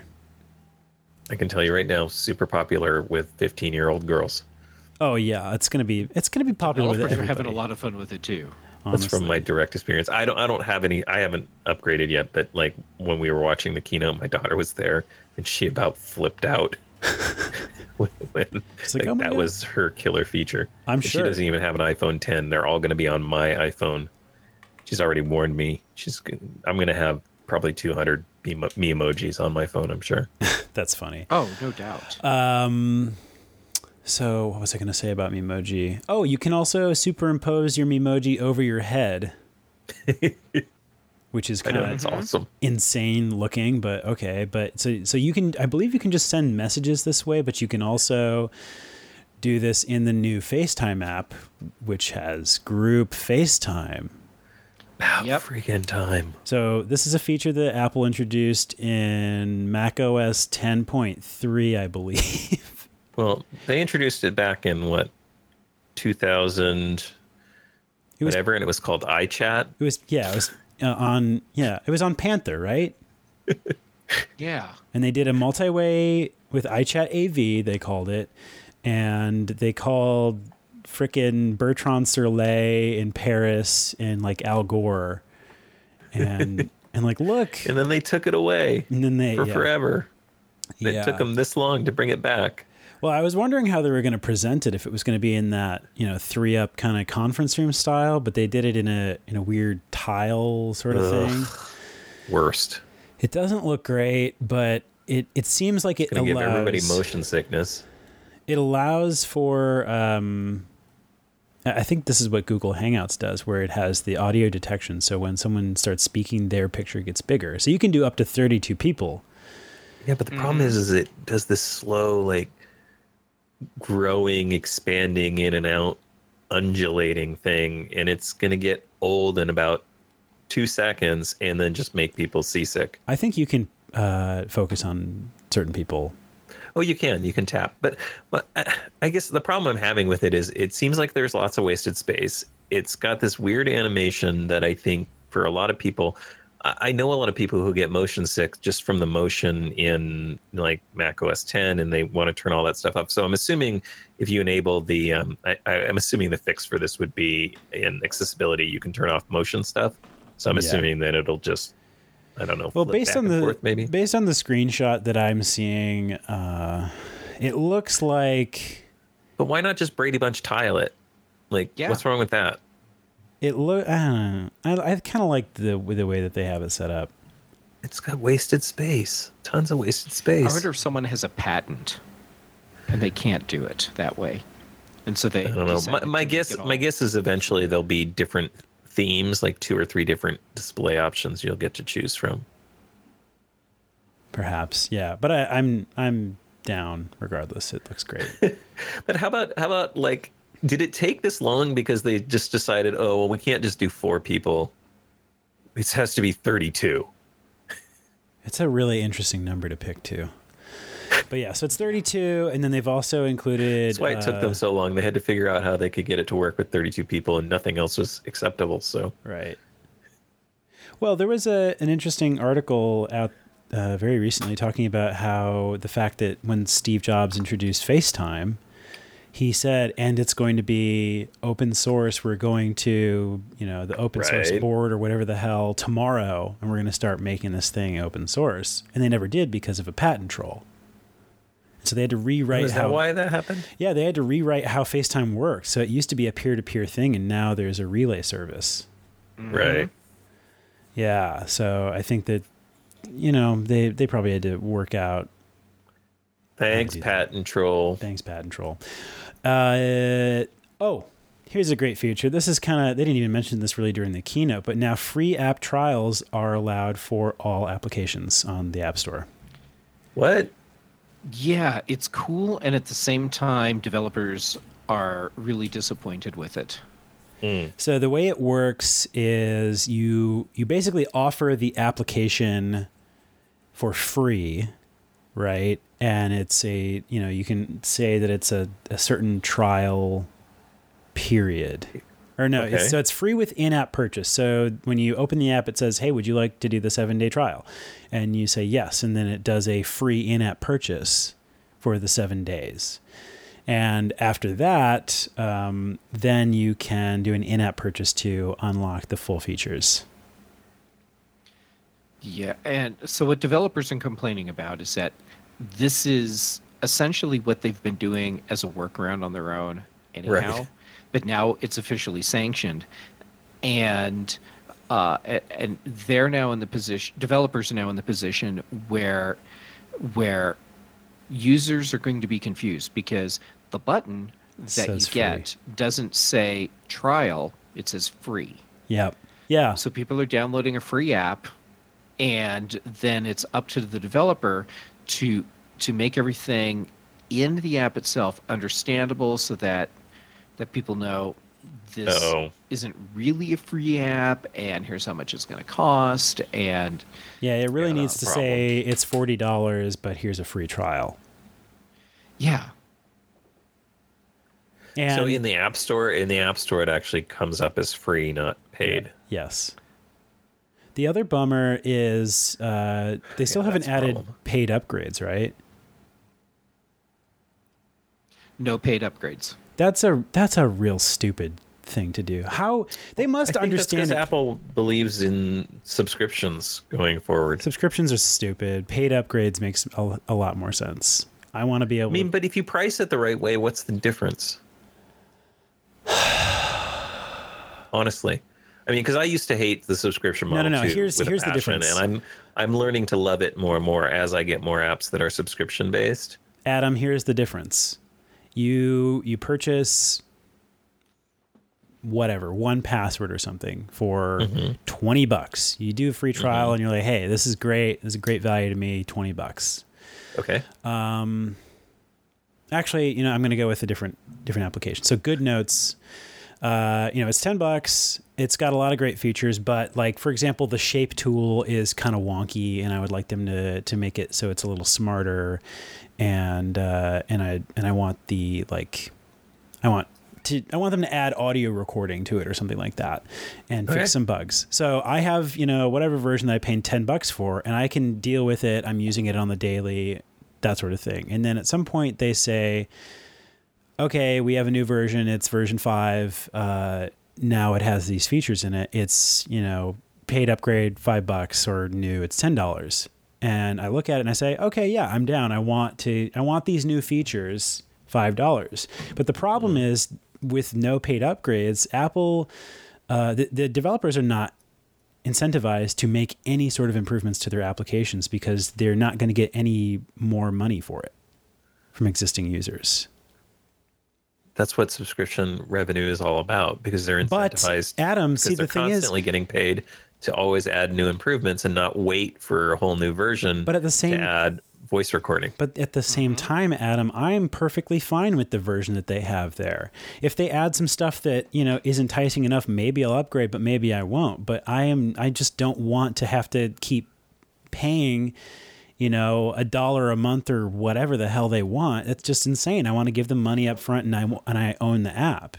I can tell you right now, super popular with fifteen-year-old girls. Oh yeah, it's gonna be it's gonna be popular with Developers are everybody. having a lot of fun with it too. That's from honestly. my direct experience. I don't I don't have any I haven't upgraded yet, but like when we were watching the keynote, my daughter was there and she about flipped out. when, when- It's like, like, oh my that God. was her killer feature. I'm And sure. She doesn't even have an iPhone ten. They're all going to be on my iPhone. She's already warned me. She's g- I'm going to have probably two hundred me, me emojis on my phone, I'm sure. That's funny. Oh, no doubt. Um, so what was I going to say about Memoji? Oh, you can also superimpose your Memoji over your head. which is I kind know, of it's awesome. insane looking, but okay. But so so you can, I believe you can just send messages this way, but you can also do this in the new FaceTime app, which has group FaceTime. About Yep. freaking time. So this is a feature that Apple introduced in macOS ten point three, I believe. Well, they introduced it back in what, two thousand, It was whatever, and it was called iChat. it was yeah, it was uh, on yeah, it was on Panther, right? Yeah. And they did a multi-way with iChat A V, they called it, and they called frickin' Bertrand Serlet in Paris and like Al Gore, and and like look, And then they took it away and then they for yeah. forever. It Yeah. took them this long to bring it back. Well, I was wondering how they were going to present it, if it was going to be in that, you know, three up kind of conference room style, but they did it in a in a weird tile sort of Ugh. thing. Worst. It doesn't look great, but it, it seems like it Gonna give everybody allows motion sickness. it allows for um I think this is what Google Hangouts does, where it has the audio detection. So when someone starts speaking, their picture gets bigger. So you can do up to thirty-two people. Yeah, but the problem is, is it does this slow, like, growing, expanding in and out, undulating thing, and it's gonna get old in about two seconds, and then just make people seasick. I think you can uh, focus on certain people. Oh, you can, you can tap, but but I- I guess the problem I'm having with it is it seems like there's lots of wasted space. It's got this weird animation that I think for a lot of people, I I know a lot of people who get motion sick just from the motion in like Mac O S ten, and they want to turn all that stuff up. So I'm assuming if you enable the, um, I, I'm assuming the fix for this would be in accessibility. You can turn off motion stuff. So I'm Yeah. assuming that it'll just, I don't know. Well, flip based back on and the forth, maybe. based on the screenshot that I'm seeing, uh, it looks like But why not just Brady Bunch tile it? Like, Yeah. what's wrong with that? it look. I don't know. I, I kind of like the the way that they have it set up. It's got wasted space. Tons of wasted space. I wonder if someone has a patent and they can't do it that way, and so they. I don't know. My, decided my to guess, make it all- my guess is eventually there'll be different themes, like two or three different display options you'll get to choose from. Perhaps, yeah. But I, I'm I'm down regardless. It looks great. But how about how about like, did it take this long because they just decided, oh well, we can't just do four people. It has to be thirty-two. It's a really interesting number to pick too. But yeah, so it's thirty-two, and then they've also included. That's why it took uh, them so long. They had to figure out how they could get it to work with thirty-two people, and nothing else was acceptable. So Right. Well, there was a an interesting article out uh, very recently talking about how the fact that when Steve Jobs introduced FaceTime, he said, and it's going to be open source. We're going to, you know, the open source Right. board or whatever the hell tomorrow, and we're going to start making this thing open source. And they never did because of a patent troll. So they had to rewrite is that how. why that happened? Yeah, they had to rewrite how FaceTime works. So it used to be a peer-to-peer thing, and now there's a relay service. Right. Yeah, so I think that, you know, they, they probably had to work out. Thanks, Easy. patent troll. Thanks, patent troll. Uh, oh, here's a great feature. This is kind of, they didn't even mention this really during the keynote, but now free app trials are allowed for all applications on the App Store. What? Yeah, it's cool, and at the same time, developers are really disappointed with it. So the way it works is you you basically offer the application for free, right? And it's a, you know, you can say that it's a, a certain trial period. Or no, Okay. it's, so it's free with in-app purchase. So when you open the app, it says, hey, would you like to do the seven-day trial? And you say yes, and then it does a free in-app purchase for the seven days. And after that, um, then you can do an in-app purchase to unlock the full features. Yeah, and so what developers are complaining about is that this is essentially what they've been doing as a workaround on their own anyhow, Right. but now it's officially sanctioned, and uh, a- and they're now in the position. Developers are now in the position where where users are going to be confused because the button that Says you get doesn't say trial; it says free. Yep. Yeah. So people are downloading a free app, and then it's up to the developer to to make everything in the app itself understandable, so that that people know this Uh-oh. isn't really a free app, and here's how much it's going to cost. And Yeah, it really Yeah, needs to problem. say it's forty dollars, but here's a free trial. yeah, And So in the App Store, in the App Store, it actually comes up as free, not paid. yes. The other bummer is uh, they still Yeah, haven't that's a added problem. paid upgrades, right? no paid upgrades. That's a that's a real stupid thing to do. How they must I think understand that's it. 'cause Apple believes in subscriptions going forward. Subscriptions are stupid. Paid upgrades makes a, a lot more sense. I want to be able I mean, to but if you price it the right way, what's the difference? Honestly, I mean, because I used to hate the subscription No, model no, no. too. Here's- with a here's the passion, difference. and I'm I'm learning to love it more and more as I get more apps that are subscription based. Adam, here's the difference. You you purchase whatever, one password or something for Mm-hmm. twenty bucks. You do a free trial and you're like, "Hey, this is great. This is a great value to me, twenty bucks." Okay. Actually, you know, I'm going to go with a different different application. So GoodNotes, uh, you know, it's ten bucks. It's got a lot of great features, but like, for example, the shape tool is kind of wonky, and I would like them to to make it so it's a little smarter. And uh, and I and I want the like, I want to I want them to add audio recording to it or something like that, and Okay. fix some bugs. So I have, you know, whatever version that I paid ten bucks for, and I can deal with it. I'm using it on the daily, that sort of thing. And then at some point they say, okay, we have a new version. It's version five. Uh, now it has these features in it. It's, you know, paid upgrade, five bucks, or new, it's ten dollars. And I look at it and I say, okay, yeah, I'm down. I want to, I want these new features, five dollars. But the problem is with no paid upgrades, Apple, uh, the, the developers are not incentivized to make any sort of improvements to their applications because they're not going to get any more money for it from existing users. That's what subscription revenue is all about, because they're But incentivized. Adam, because see, they're the thing is, constantly getting paid to always add new improvements and not wait for a whole new version. But at the same- to add voice recording. but at the same time, Adam, I'm perfectly fine with the version that they have there. If they add some stuff that, you know, is enticing enough, maybe I'll upgrade, but maybe I won't. But I am, I just don't want to have to keep paying, you know, a dollar a month or whatever the hell they want. It's just insane. I want to give them money up front, and I and I own the app.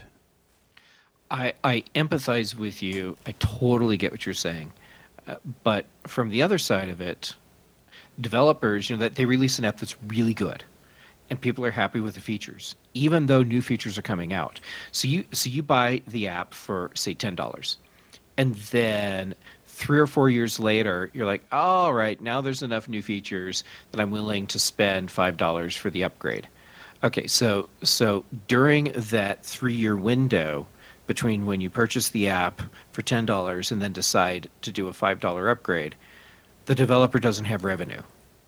I, I empathize with you. I totally get what you're saying. Uh, but from the other side of it, developers, you know, that they release an app that's really good and people are happy with the features, even though new features are coming out. So you so you buy the app for, say, ten dollars. And then three or four years later, you're like, all right, now there's enough new features that I'm willing to spend five dollars for the upgrade. Okay, so so during that three-year window between when you purchase the app for ten dollars and then decide to do a five dollar upgrade, the developer doesn't have revenue.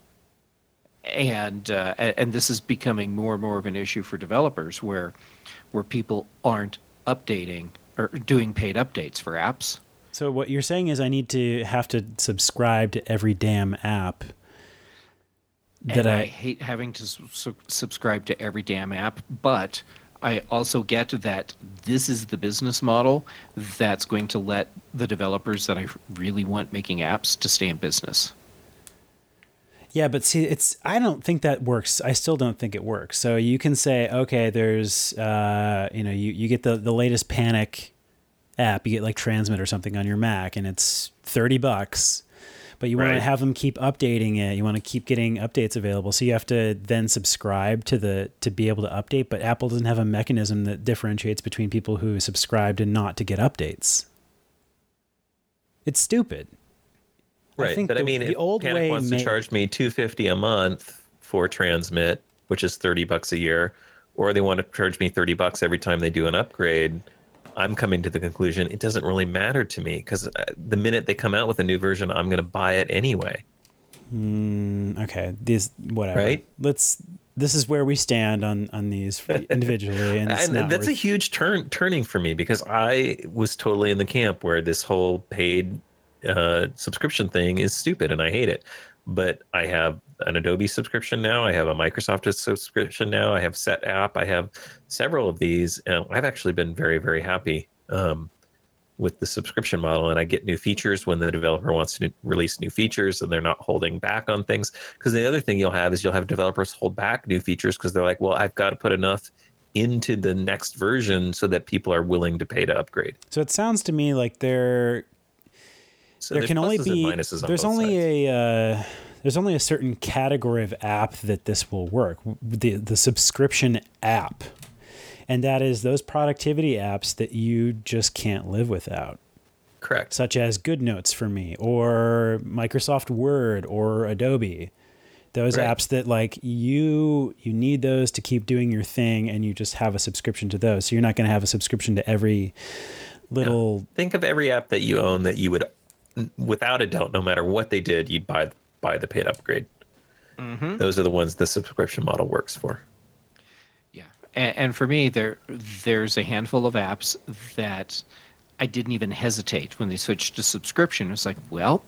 And uh, a- and this is becoming more and more of an issue for developers, where where people aren't updating or doing paid updates for apps. So what you're saying is I need to have to subscribe to every damn app that And I, I, hate having to s- su- subscribe to every damn app, but I also get that this is the business model that's going to let the developers that I really want making apps to stay in business. yeah, but see, it's, I don't think that works. I still don't think it works. So you can say, okay, there's, uh, you know, you, you get the, the latest Panic app, you get like Transmit or something on your Mac, and it's thirty bucks. But you want to Right. have them keep updating it. You want to keep getting updates available. So you have to then subscribe to the to be able to update. But Apple doesn't have a mechanism that differentiates between people who subscribed and not to get updates. It's stupid. I Right. think But I the- mean, the if old Panic way wants may- to charge me two hundred fifty dollars a month for Transmit, which is thirty bucks a year, or they want to charge me thirty bucks every time they do an upgrade, I'm coming to the conclusion it doesn't really matter to me, because the minute they come out with a new version, I'm going to buy it anyway. Okay, this whatever. Right? Let's this is where we stand on on these individually, and, it's and not that's worth- a huge turn turning for me because I was totally in the camp where this whole paid uh, subscription thing is stupid and I hate it. But I have an Adobe subscription now. I have a Microsoft subscription now. I have SetApp. I have several of these, and I've actually been very, very happy um, with the subscription model. And I get new features when the developer wants to release new features, and they're not holding back on things. Because the other thing you'll have is you'll have developers hold back new features because they're like, well, I've got to put enough into the next version so that people are willing to pay to upgrade. So it sounds to me like they're So there there's can only pluses be and minuses on there's both only sides. a uh, there's only a certain category of app that this will work, the the subscription app, and that is those productivity apps that you just can't live without, Correct. such as GoodNotes for me, or Microsoft Word, or Adobe. Those Right. apps that like you you need those to keep doing your thing, and you just have a subscription to those. So you're not going to have a subscription to every little. Think of every app that you own that you would, without a doubt, no matter what they did, you'd buy buy the paid upgrade. Mm-hmm. Those are the ones the subscription model works for. Yeah, and, and for me, there there's a handful of apps that I didn't even hesitate when they switched to subscription. It's like, well,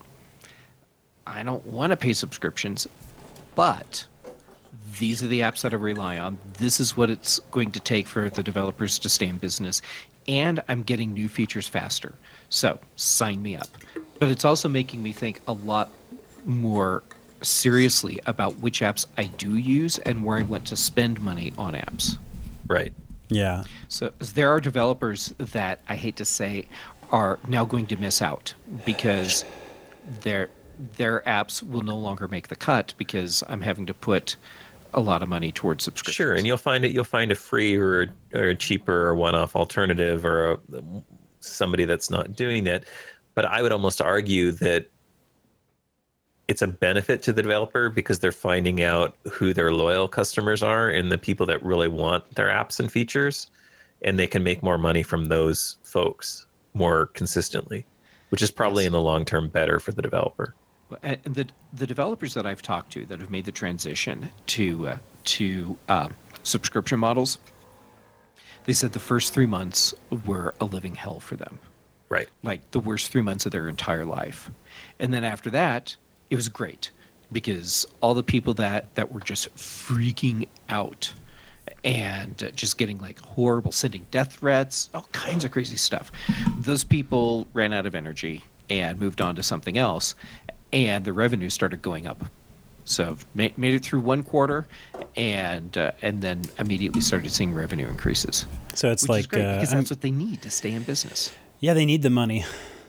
I don't want to pay subscriptions, but these are the apps that I rely on. This is what it's going to take for the developers to stay in business, and I'm getting new features faster. So sign me up. But it's also making me think a lot more seriously about which apps I do use and where I want to spend money on apps. Right. Yeah. So there are developers that I hate to say are now going to miss out because their their apps will no longer make the cut because I'm having to put a lot of money towards subscriptions. Sure, and you'll find it. You'll find a free or or a cheaper or one-off alternative or a, somebody that's not doing that. But I would almost argue that it's a benefit to the developer because they're finding out who their loyal customers are and the people that really want their apps and features, and they can make more money from those folks more consistently, which is probably Yes. in the long term better for the developer. And the the developers that I've talked to that have made the transition to uh, to um, subscription models, they said the first three months were a living hell for them, Right. like the worst three months of their entire life, and then after that, it was great because all the people that that were just freaking out and uh, just getting like horrible, sending death threats, all kinds of crazy stuff. Those people ran out of energy and moved on to something else, and the revenue started going up. So made, made it through one quarter, and uh, and then immediately started seeing revenue increases. So it's Which like is great uh, because I'm- that's what they need to stay in business. yeah, they need the money.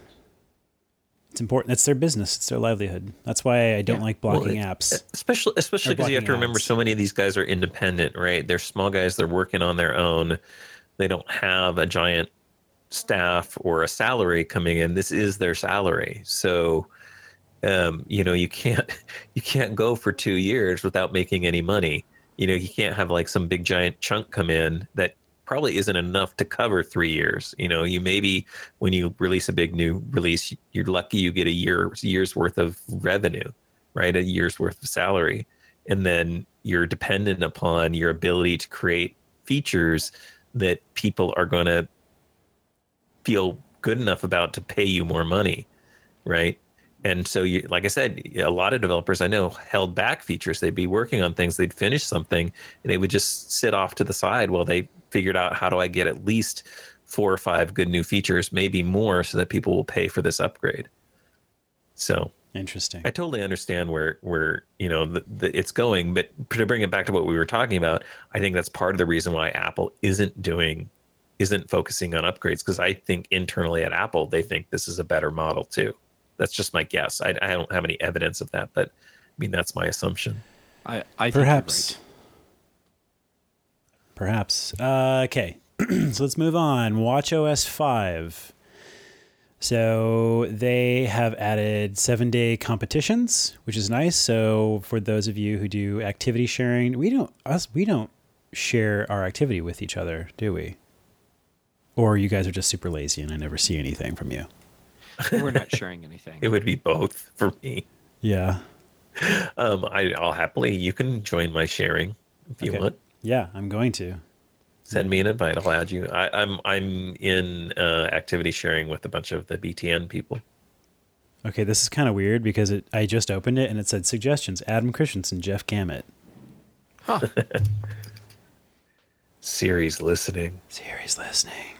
It's important. It's their business. It's their livelihood. That's why I don't Yeah. like blocking Well, it- apps. Especially, especially Or because you have to blocking remember, ads. so many of these guys are independent, right? They're small guys. They're working on their own. They don't have a giant staff or a salary coming in. This is their salary. So, um, you know, you can't you can't go for two years without making any money. You know, you can't have like some big giant chunk come in that probably isn't enough to cover three years. You know, you maybe when you release a big new release, you're lucky you get a year year's worth of revenue, right? A year's worth of salary. And then you're dependent upon your ability to create features that people are going to feel good enough about to pay you more money, right? And so, you, like I said, a lot of developers I know held back features. They'd be working on things, they'd finish something, and they would just sit off to the side while they figured out how do I get at least four or five good new features, maybe more, so that people will pay for this upgrade. So Interesting. I totally understand where where you know the, the, it's going, but to bring it back to what we were talking about, I think that's part of the reason why Apple isn't doing isn't focusing on upgrades, because I think internally at Apple they think this is a better model too. That's just my guess. I, I don't have any evidence of that, but I mean that's my assumption. I, I think you're Perhaps. right. Perhaps. Uh, okay. So let's move on. WatchOS five. So they have added seven day competitions, which is nice. So for those of you who do activity sharing, we don't us we don't share our activity with each other, do we? Or you guys are just super lazy and I never see anything from you. We're not sharing anything. It would be both for me. Yeah. Um, I, I'll happily you can join my sharing if you Okay. want. Yeah, I'm going to. Send me an invite. I'll add you. I, I'm I'm in uh, activity sharing with a bunch of the B T N people. Okay, this is kind of weird because it, I just opened it and it said suggestions: Adam Christensen, Jeff Gamet. Huh. Series listening. Series listening.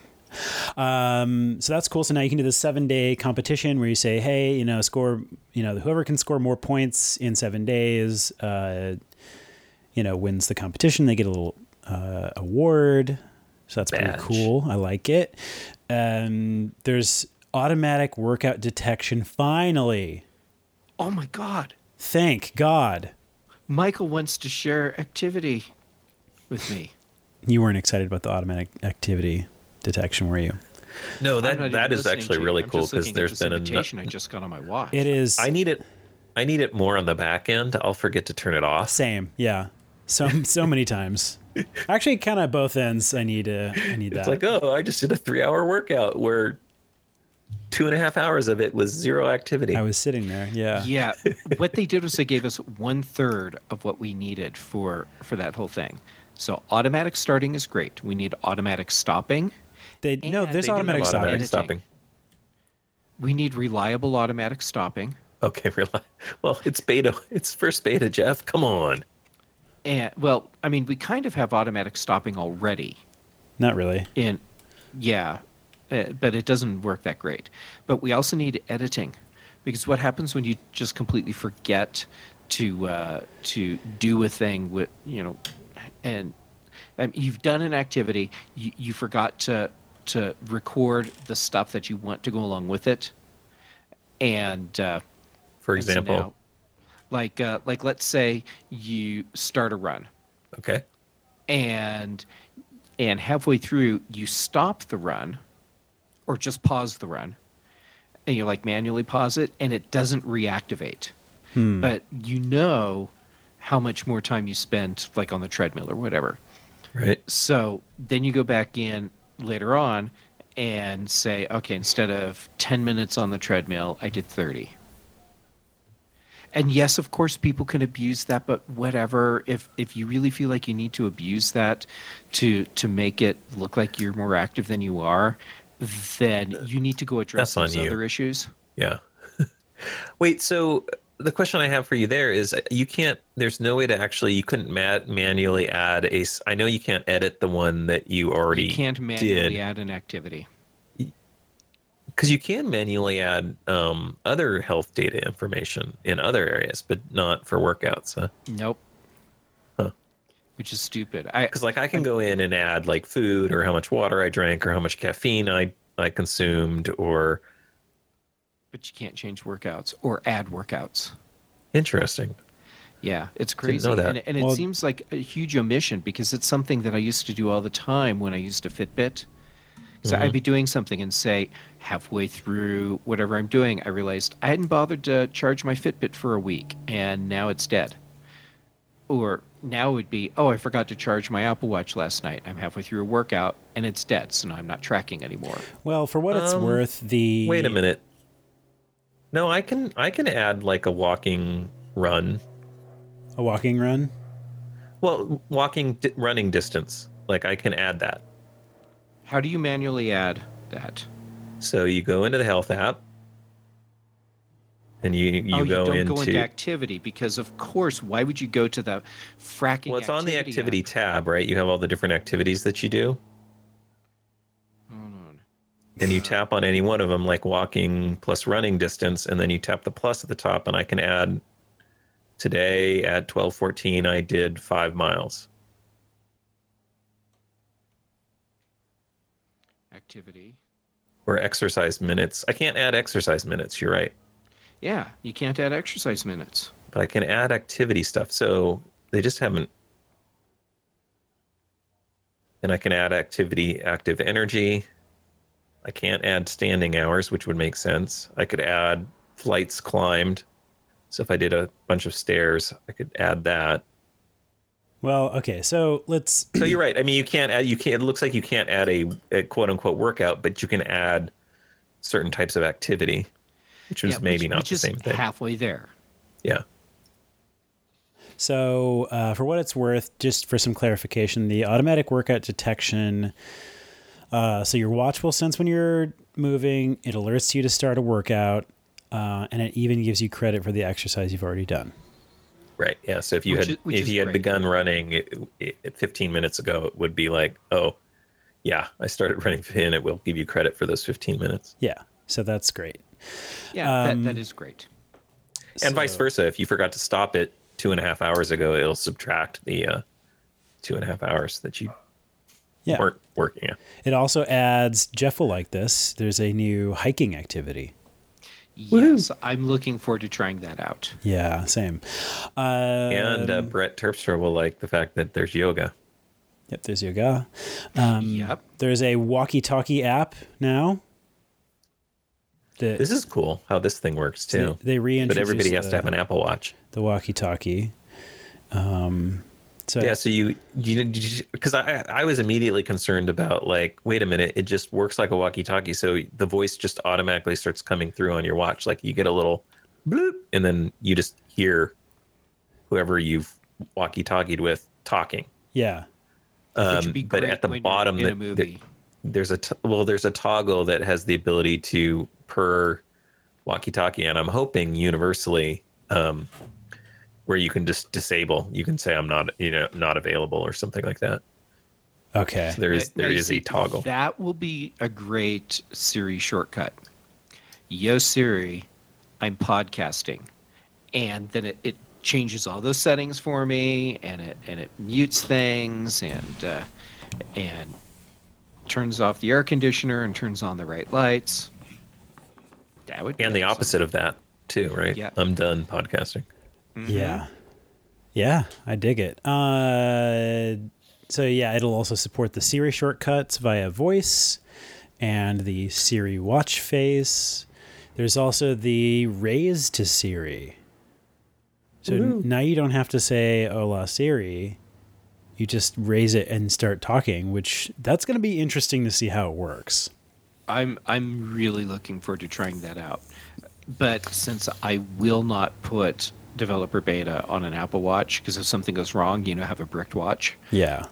Um, so that's cool. So now you can do the seven day competition where you say, hey, you know, score, you know, whoever can score more points in seven days, uh, you know, wins the competition. They get a little uh, award. So that's Badge. pretty cool. I like it. Um, there's automatic workout detection. Finally. Oh my God. Thank God. Michael wants to share activity with me. You weren't excited about the automatic activity detection, were you? No, I'm not that even that is listening actually to you. really I'm cool just because looking at there's this been a. invitation I just got on my watch. It is. I need it. I need it more on the back end. I'll forget to turn it off. Same. Yeah. So, so many times. Actually, kind of both ends. I need uh, I need It's that. like, oh, I just did a three-hour workout where two and a half hours of it was zero activity. I was sitting there. Yeah. Yeah, what they did was they gave us one third of what we needed for for that whole thing. So automatic starting is great. We need automatic stopping. They no. And There's they do automatic have stopping. automatic stopping. We need reliable automatic stopping. Okay, really. Well, it's beta. It's first beta, Jeff. Come on. And well, I mean, we kind of have automatic stopping already. Not really. In yeah, uh, but it doesn't work that great. But we also need editing, because what happens when you just completely forget to uh, to do a thing with you know, and um, you've done an activity, you, you forgot to to record the stuff that you want to go along with it, and uh, For and so example. now, like uh, like let's say you start a run, Okay. and and halfway through you stop the run or just pause the run, and you like manually pause it and it doesn't reactivate, Hmm. but you know how much more time you spent like on the treadmill or whatever. Right. So then you go back in later on and say, okay, instead of ten minutes on the treadmill, I did thirty. And yes, of course, people can abuse that, but whatever. If if you really feel like you need to abuse that to to make it look like you're more active than you are, then you need to go address That's on those you. other issues. Yeah. Wait. So the question I have for you there is, you can't. There's no way to actually. You couldn't ma- manually add a. s- I know you can't edit the one that you already You can't manually did. add an activity. Because you can manually add um, other health data information in other areas, but not for workouts. Huh? Nope. Huh. Which is stupid. I Because like I can go in and add like food or how much water I drank or how much caffeine I I consumed or but you can't change workouts or add workouts. interesting. Yeah, it's Didn't crazy. know that. And, and it Well- seems like a huge omission because it's something that I used to do all the time when I used a Fitbit. So Mhm. I'd be doing something and say, halfway through whatever I'm doing, I realized I hadn't bothered to charge my Fitbit for a week and now it's dead. Or now it would be, oh, I forgot to charge my Apple Watch last night. I'm halfway through a workout and it's dead. So now I'm not tracking anymore. Well, for what it's Um, worth, the Wait a minute. No, I can I can add like a walking run. a walking run. Well, walking di- running distance. Like I can add that. How do you manually add that? So you go into the health app and you you oh, go you don't into, go into activity because, of course, why would you go to the fracking? well, it's on the activity app? tab, right? You have all the different activities that you do, Hold on. and you tap on any one of them, like walking plus running distance, and then you tap the plus at the top, and I can add. Today at twelve fourteen, I did five miles. Activity. Or exercise minutes. I can't add exercise minutes. You're right. Yeah, you can't add exercise minutes. But I can add activity stuff. So they just haven't. And I can add activity, active energy. I can't add standing hours, which would make sense. I could add flights climbed. So if I did a bunch of stairs, I could add that. Well, okay, so let's. So you're right. I mean, you can't add. You can't. It looks like you can't add a, a quote unquote workout, but you can add certain types of activity, which is Yeah, maybe which, not which the is same thing. halfway there. Yeah. So, uh, for what it's worth, just for some clarification, the automatic workout detection. Uh, so your watch will sense when you're moving. It alerts you to start a workout, uh, and it even gives you credit for the exercise you've already done. Right. Yeah. So if you Which had is- which if is you had great. begun running it, it, fifteen minutes ago, it would be like, oh, yeah, I started running, and it will give you credit for those fifteen minutes. Yeah. So that's great. Yeah, Um, that, that is great. And vice So- versa. If you forgot to stop it two and a half hours ago, it'll subtract the uh, two and a half hours that you Yeah. weren't working. Yeah. It also adds, Jeff will like this, there's a new hiking activity. Yes, I'm looking forward to trying that out. Yeah, same. Uh, And uh, Brett Terpstra will like the fact that there's yoga. Yep, there's yoga. Um, Yep. There's a walkie-talkie app now. The, This is cool how this thing works too. They, they But reintroduced everybody has the, to have an Apple Watch. the walkie-talkie. Um, so Yeah, so you you because I I was immediately concerned about like, wait a minute, it just works like a walkie-talkie, so the voice just automatically starts coming through on your watch. Like you get a little bloop, and then you just hear whoever you've walkie-talkied with talking. yeah, Which Um, would be but great at the when you're bottom, in a that- movie. that- there's a t- well, there's a toggle that has the ability to per walkie-talkie, and I'm hoping universally. Um, where you can just disable, you can say I'm not, you know, not available or something like that. okay. So there is Now, there you is a see, toggle. That will be a great Siri shortcut. Yo Siri, I'm podcasting, and then it, it changes all those settings for me, and it and it mutes things, and uh, and turns off the air conditioner and turns on the right lights. That would be And the awesome. opposite of that too, right? Yeah. I'm done podcasting. Yeah. Yeah, I dig it. Uh, so yeah, it'll also support the Siri shortcuts via voice and the Siri watch face. There's also the raise to Siri. So n- now you don't have to say "Hola Siri." You just raise it and start talking, which that's going to be interesting to see how it works. I'm I'm really looking forward to trying that out. But since I will not put developer beta on an Apple Watch, because if something goes wrong, you know, have a bricked watch, Yeah,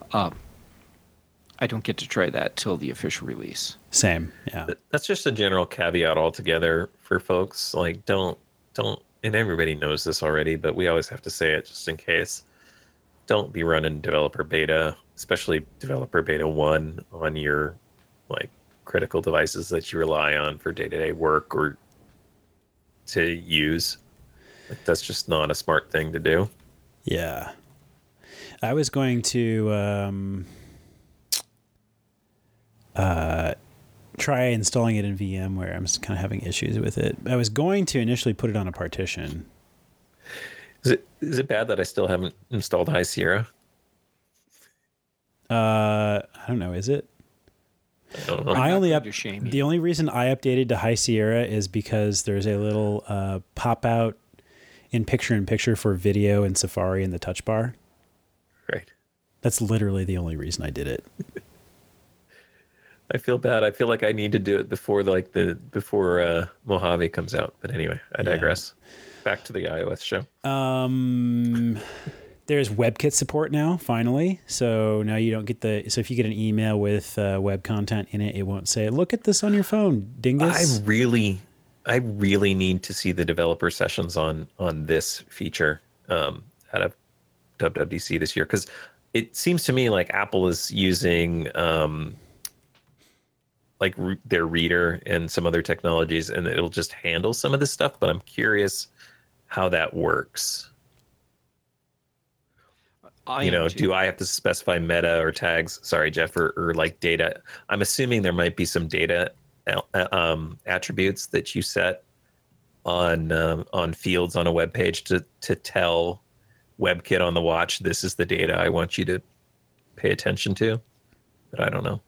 I don't get to try that till the official release. same. Yeah. But that's just a general caveat altogether for folks. Like, don't don't, and everybody knows this already, but we always have to say it just in case. Don't be running developer beta, especially developer beta one, on your like critical devices that you rely on for day-to-day work or to use. Like, that's just not a smart thing to do. Yeah. I was going to um, uh, try installing it in VMware. I'm just kind of having issues with it. I was going to initially put it on a partition. Is it is it bad that I still haven't installed High Sierra? Uh, I don't know. Is it? I don't know. I not only going up. to shame you. The only reason I updated to High Sierra is because there's a little uh, pop out in picture in picture for video and Safari in the touch bar. Right. That's literally the only reason I did it. I feel bad. I feel like I need to do it before like the before uh, Mojave comes out. But anyway, I Yeah. digress. Back to the iOS show. Um, there's WebKit support now, finally. So now you don't get the. So if you get an email with uh, web content in it, it won't say, "Look at this on your phone, dingus." I really, I really need to see the developer sessions on on this feature um, out of W W D C this year, because it seems to me like Apple is using um, like re- their reader and some other technologies, and it'll just handle some of this stuff. But I'm curious how that works. I You am know, too. do I have to specify meta or tags? Sorry, Jeff, or, or like data? I'm assuming there might be some data uh, um, attributes that you set on um, on fields on a web page to to tell WebKit on the watch, this is the data I want you to pay attention to. But I don't know.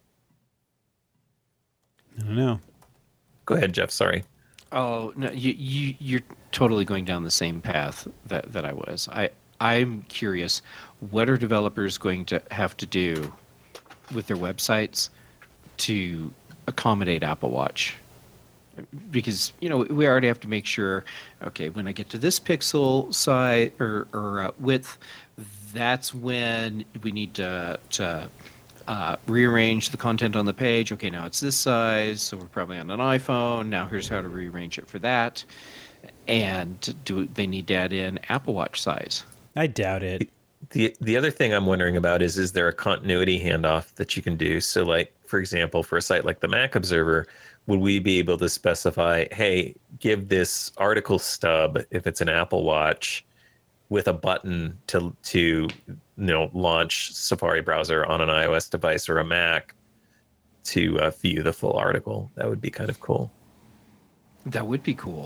I don't know. Go ahead, Jeff. Sorry. Oh no, you you you're totally going down the same path that that I was. I I'm curious, what are developers going to have to do with their websites to accommodate Apple Watch? because you know we already have to make sure. Okay, when I get to this pixel size or or uh, width, that's when we need to to uh, rearrange the content on the page. Okay, now it's this size, so we're probably on an iPhone. Now here's how to rearrange it for that. And do they need to add in Apple Watch size? I doubt it. The the other thing I'm wondering about is is there a continuity handoff that you can do? So like, for example, for a site like the Mac Observer, would we be able to specify, hey, give this article stub, if it's an Apple Watch, with a button to to you know launch Safari browser on an iOS device or a Mac to uh, view the full article? That would be kind of cool. That would be cool.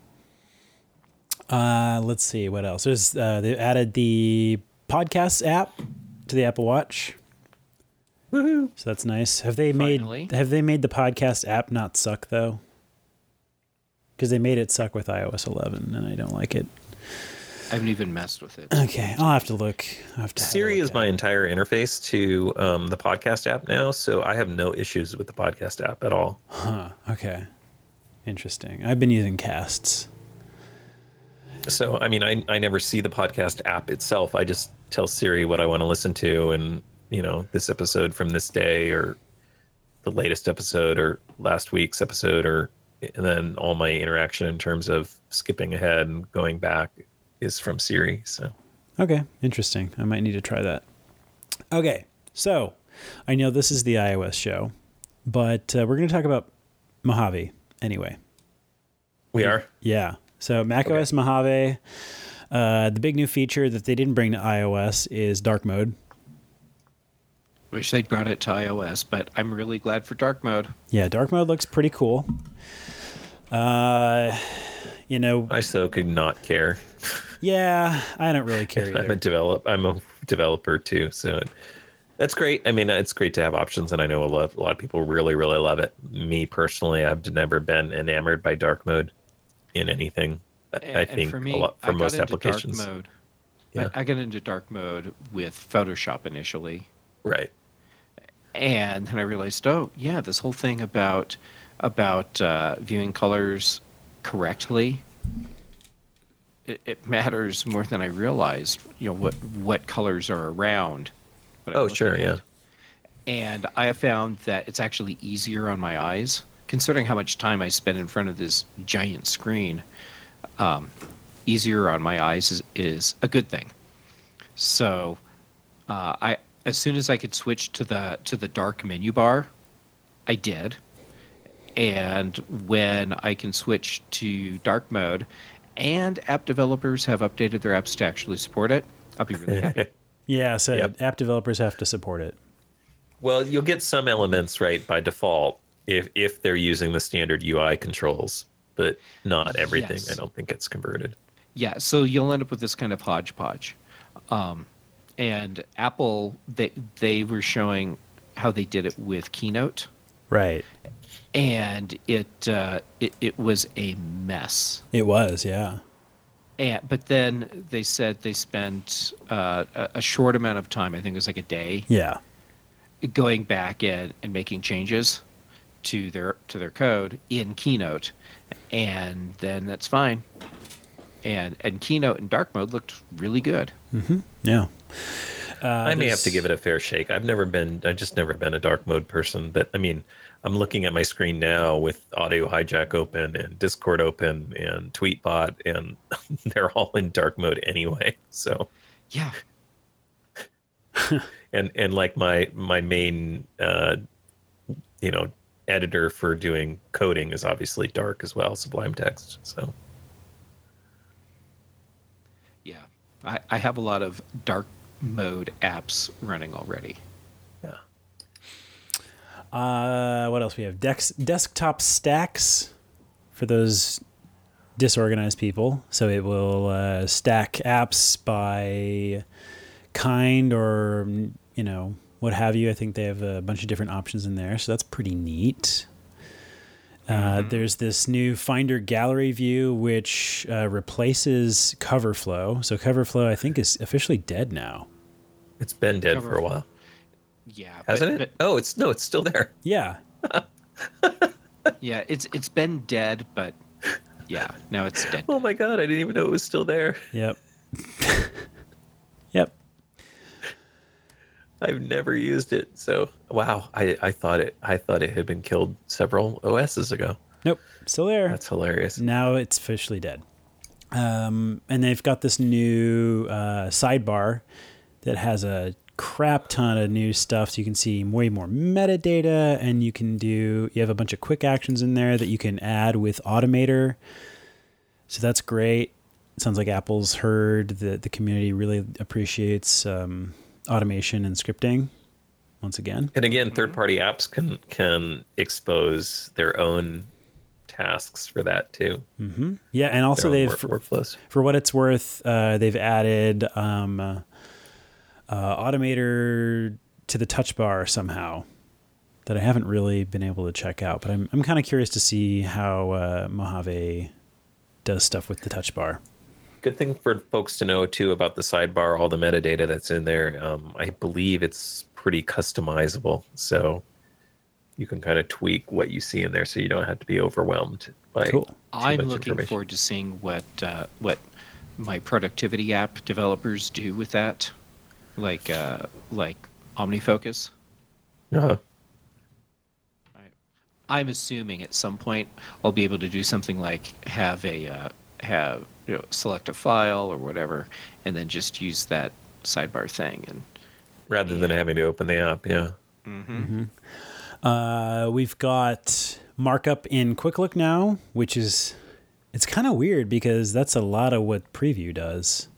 Uh, let's see what else. There's uh, they added the podcast app to the Apple Watch. Woohoo! So that's nice. Have they Finally. made Have they made the podcast app not suck though? Because they made it suck with iOS eleven, and I don't like it. I haven't even messed with it. Okay, I'll have to look. I'll have to have a Siri look is at my it. entire interface to um, the podcast app now, so I have no issues with the podcast app at all. Huh. Okay. Interesting. I've been using Casts. So, I mean, I, I never see the podcast app itself. I just tell Siri what I want to listen to, and, you know, this episode from this day, or the latest episode, or last week's episode, or and then all my interaction in terms of skipping ahead and going back is from Siri. So, Okay, interesting. I might need to try that. Okay, so I know this is the iOS show, but uh, we're going to talk about Mojave anyway. we are. Yeah. So macOS Mojave, uh, the big new feature that they didn't bring to iOS is dark mode. Wish they'd brought it to iOS, but I'm really glad for dark mode. Yeah, dark mode looks pretty cool. Uh, you know, I so could not care. yeah, I don't really care I'm a either. develop. I'm a developer too, so that's great. I mean, it's great to have options, and I know a lot, a lot of people really, really love it. Me personally, I've never been enamored by dark mode in anything. I- And, I and think for me, a lot for I got most into applications. Dark mode. Yeah. I, I got into dark mode with Photoshop initially, Right. and then I realized, oh yeah, this whole thing about about uh, viewing colors correctly, it, it matters more than I realized. You know what what colors are around. when I'm Oh, looking sure, at yeah. it. And I have found that it's actually easier on my eyes, considering how much time I spend in front of this giant screen. Um, easier on my eyes is, is a good thing. So, uh, I as soon as I could switch to the to the dark menu bar, I did. And when I can switch to dark mode, and app developers have updated their apps to actually support it, I'll be really happy. Yeah, so Yep. app developers have to support it. Well, you'll get some elements right by default if if they're using the standard U I controls, but not everything. Yes. I don't think gets converted. Yeah, so you'll end up with this kind of hodgepodge. Um, and Apple, they they were showing how they did it with Keynote, Right. and it uh, it, it was a mess. It was, yeah. And but then they said they spent uh, a, a short amount of time. I think it was like a day, Yeah. going back and, and making changes to their to their code in Keynote, and then that's fine. And and Keynote in dark mode looked really good. Yeah. Uh, I may have there's- to give it a fair shake. I've never been, I've just never been a dark mode person. But I mean, I'm looking at my screen now with Audio Hijack open and Discord open and Tweetbot, and they're all in dark mode anyway. So, Yeah, and and like my my main, uh, you know, editor for doing coding is obviously dark as well, Sublime Text. So, yeah. I, I have a lot of dark mode apps running already. yeah. Uh, what else we have? Dex, desktop stacks for those disorganized people. So it will uh, stack apps by kind or, you know, what have you. I think they have a bunch of different options in there. So that's pretty neat. Uh, there's this new Finder Gallery view, which uh, replaces CoverFlow. So CoverFlow, I think, is officially dead now. It's been dead Cover- for a while, Yeah, hasn't but, it? Oh, it's no, it's still there. Yeah. Yeah, it's it's been dead, but yeah, now it's dead. Oh my god, I didn't even know it was still there. Yep. Yep. I've never used it, so wow. I, I thought it I thought it had been killed several O Ss ago. Nope. Still there. That's hilarious. Now it's officially dead. Um, and they've got this new uh, sidebar that has a crap ton of new stuff. So you can see way more metadata, and you can do, you have a bunch of quick actions in there that you can add with Automator. So that's great. It sounds like Apple's heard that the community really appreciates um, automation and scripting once again. And again, third-party apps can can expose their own tasks for that too. Mm-hmm. Yeah, and also they've work, workflows. For what it's worth, uh, they've added um, uh, uh, Automator to the touch bar somehow that I haven't really been able to check out. But I'm I'm kind of curious to see how uh, Mojave does stuff with the touch bar. Good thing for folks to know too about the sidebar, all the metadata that's in there. Um, I believe it's pretty customizable, so you can kind of tweak what you see in there, so you don't have to be overwhelmed by. Cool. Too I'm much looking forward to seeing what uh, what my productivity app developers do with that, like uh, like OmniFocus. Uh-huh. I, I'm assuming at some point I'll be able to do something like have a uh, have you know select a file or whatever, and then just use that sidebar thing and Rather than having to open the app, yeah. Mm-hmm. Mm-hmm. Uh, we've got markup in Quick Look now, which is, it's kind of weird because that's a lot of what Preview does.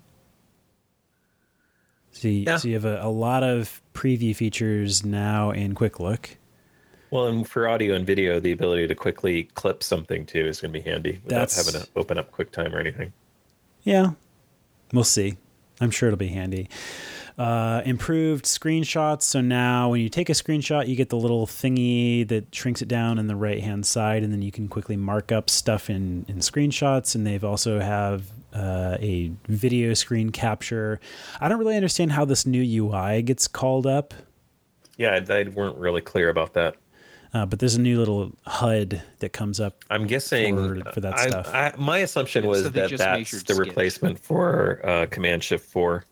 So you, Yeah. so you have a, a lot of preview features now in Quick Look. Well, and for audio and video, the ability to quickly clip something too is going to be handy without That's- having to open up QuickTime or anything. Yeah, we'll see. I'm sure it'll be handy. Uh, improved screenshots. So now when you take a screenshot, you get the little thingy that shrinks it down in the right-hand side, and then you can quickly mark up stuff in, in screenshots. And they've also have uh, a video screen capture. I don't really understand how this new U I gets called up, Yeah, they weren't really clear about that. uh, but there's a new little H U D that comes up. I'm guessing For- for that I, stuff. I, my assumption was So they that just that's measured the sketch. replacement for uh, Command Shift four.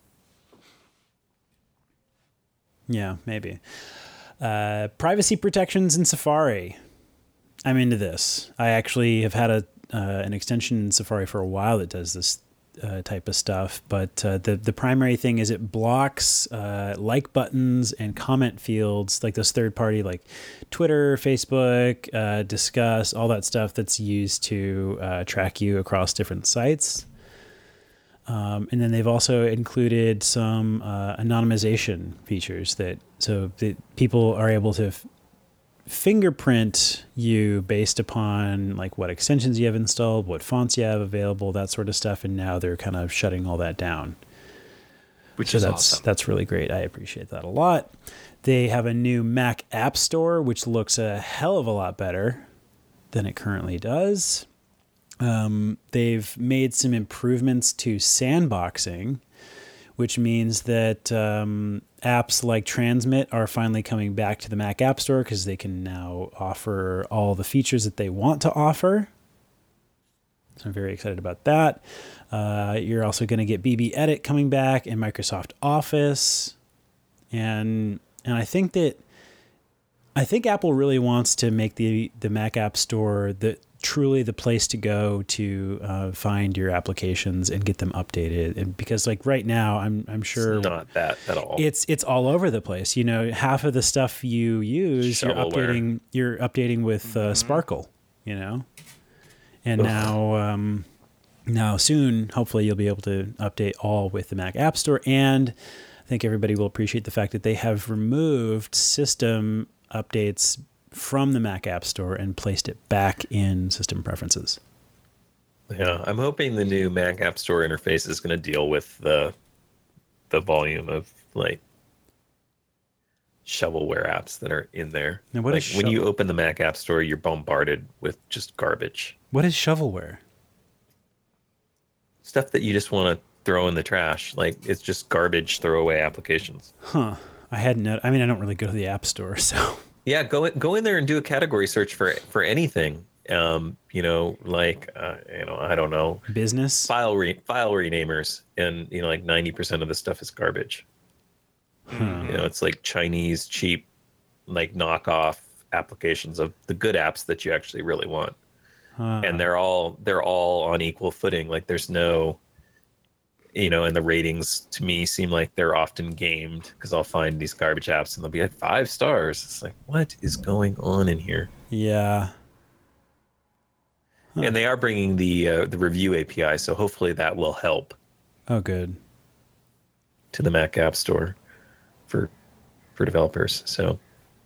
Yeah, maybe. Uh, privacy protections in Safari. I'm into this. I actually have had a uh, an extension in Safari for a while that does this uh, type of stuff. But uh, the the primary thing is it blocks uh, like buttons and comment fields, like those third party, like Twitter, Facebook, uh, Discuss, all that stuff that's used to uh, track you across different sites. Um, and then they've also included some uh, anonymization features that so that people are able to f- fingerprint you based upon like what extensions you have installed, what fonts you have available, that sort of stuff. And now they're kind of shutting all that down, which so is that's awesome. that's really great. I appreciate that a lot. They have a new Mac App Store, which looks a hell of a lot better than it currently does. Um, they've made some improvements to sandboxing, which means that um, apps like Transmit are finally coming back to the Mac App Store because they can now offer all the features that they want to offer. So I'm very excited about that. Uh, you're also going to get B B Edit coming back and Microsoft Office. And and I think that I think Apple really wants to make the, the Mac App Store the truly the place to go to uh, find your applications and get them updated. And because like right now, I'm I'm sure It's not that at all. it's it's all over the place. You know, half of the stuff you use, you're Shovelware. updating you're updating with uh, Sparkle. You know, and now um, now soon, hopefully, you'll be able to update all with the Mac App Store. And I think everybody will appreciate the fact that they have removed system updates from the Mac App Store and placed it back in system preferences. Yeah, I'm hoping the new Mac App Store interface is going to deal with the the volume of like shovelware apps that are in there. Now, what like is when you shovel- open the Mac App Store, you're bombarded with just garbage What is shovelware? stuff that you just want to throw in the trash. Like it's just garbage throwaway applications. Huh. I hadn't know. I mean, I don't really go to the App Store, so Yeah, go in, go in there and do a category search for for anything. Um, you know, like uh, you know, I don't know, Business. file re- file renamers, and you know, like ninety percent of the stuff is garbage. Huh. You know, it's like Chinese cheap, like knockoff applications of the good apps that you actually really want, Huh. and they're all they're all on equal footing. Like there's no, you know, and the ratings to me seem like they're often gamed because I'll find these garbage apps and they'll be like five stars. It's like, what is going on in here? Yeah. Huh. And they are bringing the uh, the review A P I, so hopefully that will help Oh, good. to the Mac App Store for for developers. So,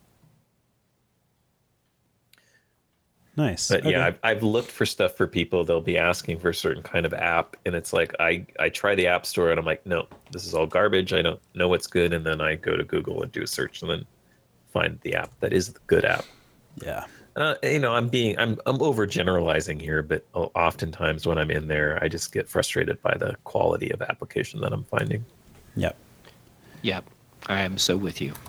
Nice. but Okay. yeah, I've, I've looked for stuff for people. They'll be asking for a certain kind of app, and it's like I I try the App Store and I'm like, no, this is all garbage. I don't know what's good, and then I go to Google and do a search, and then find the app that is the good app. Yeah. Uh, you know, I'm being I'm I'm overgeneralizing here, but oftentimes when I'm in there, I just get frustrated by the quality of application that I'm finding. Yep. Yep, I am so with you.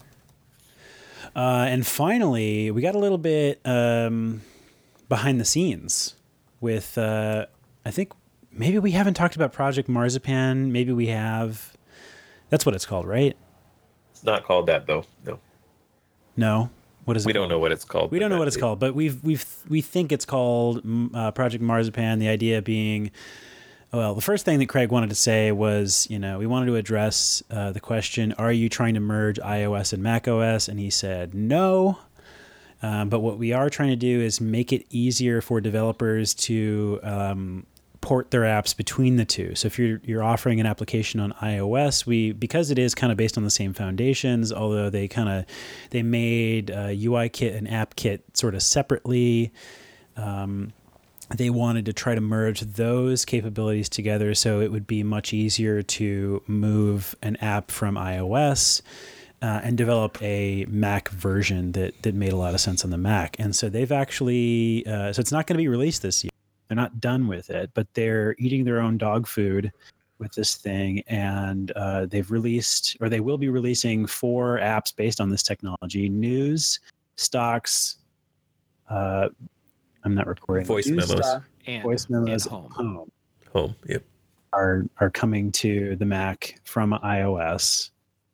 Uh, and finally, we got a little bit um, behind the scenes with, uh, I think maybe we haven't talked about Project Marzipan. Maybe we have. That's what it's called, right? It's not called that though. No, No. What is it? we don't know what it's called. We don't know what it's it- called, but we've we've we think it's called mm, uh, Project Marzipan. The idea being, well, the first thing that Craig wanted to say was, you know, we wanted to address uh, the question: are you trying to merge iOS and macOS? And he said no. Um, but what we are trying to do is make it easier for developers to um, port their apps between the two. So if you're you're offering an application on iOS, we because it is kind of based on the same foundations, although they kind of they made uh, UIKit and AppKit sort of separately. Um, they wanted to try to merge those capabilities together so it would be much easier to move an app from iOS uh, and develop a Mac version that that made a lot of sense on the Mac. And so they've actually uh, so it's not going to be released this year. They're not done with it, but they're eating their own dog food with this thing. And uh, they've released, or they will be releasing four apps based on this technology: News, Stocks, uh, I'm not recording. Voice News, memos. Stock, And, voice memos, and home. home Home. Yep. are are coming to the Mac from iOS,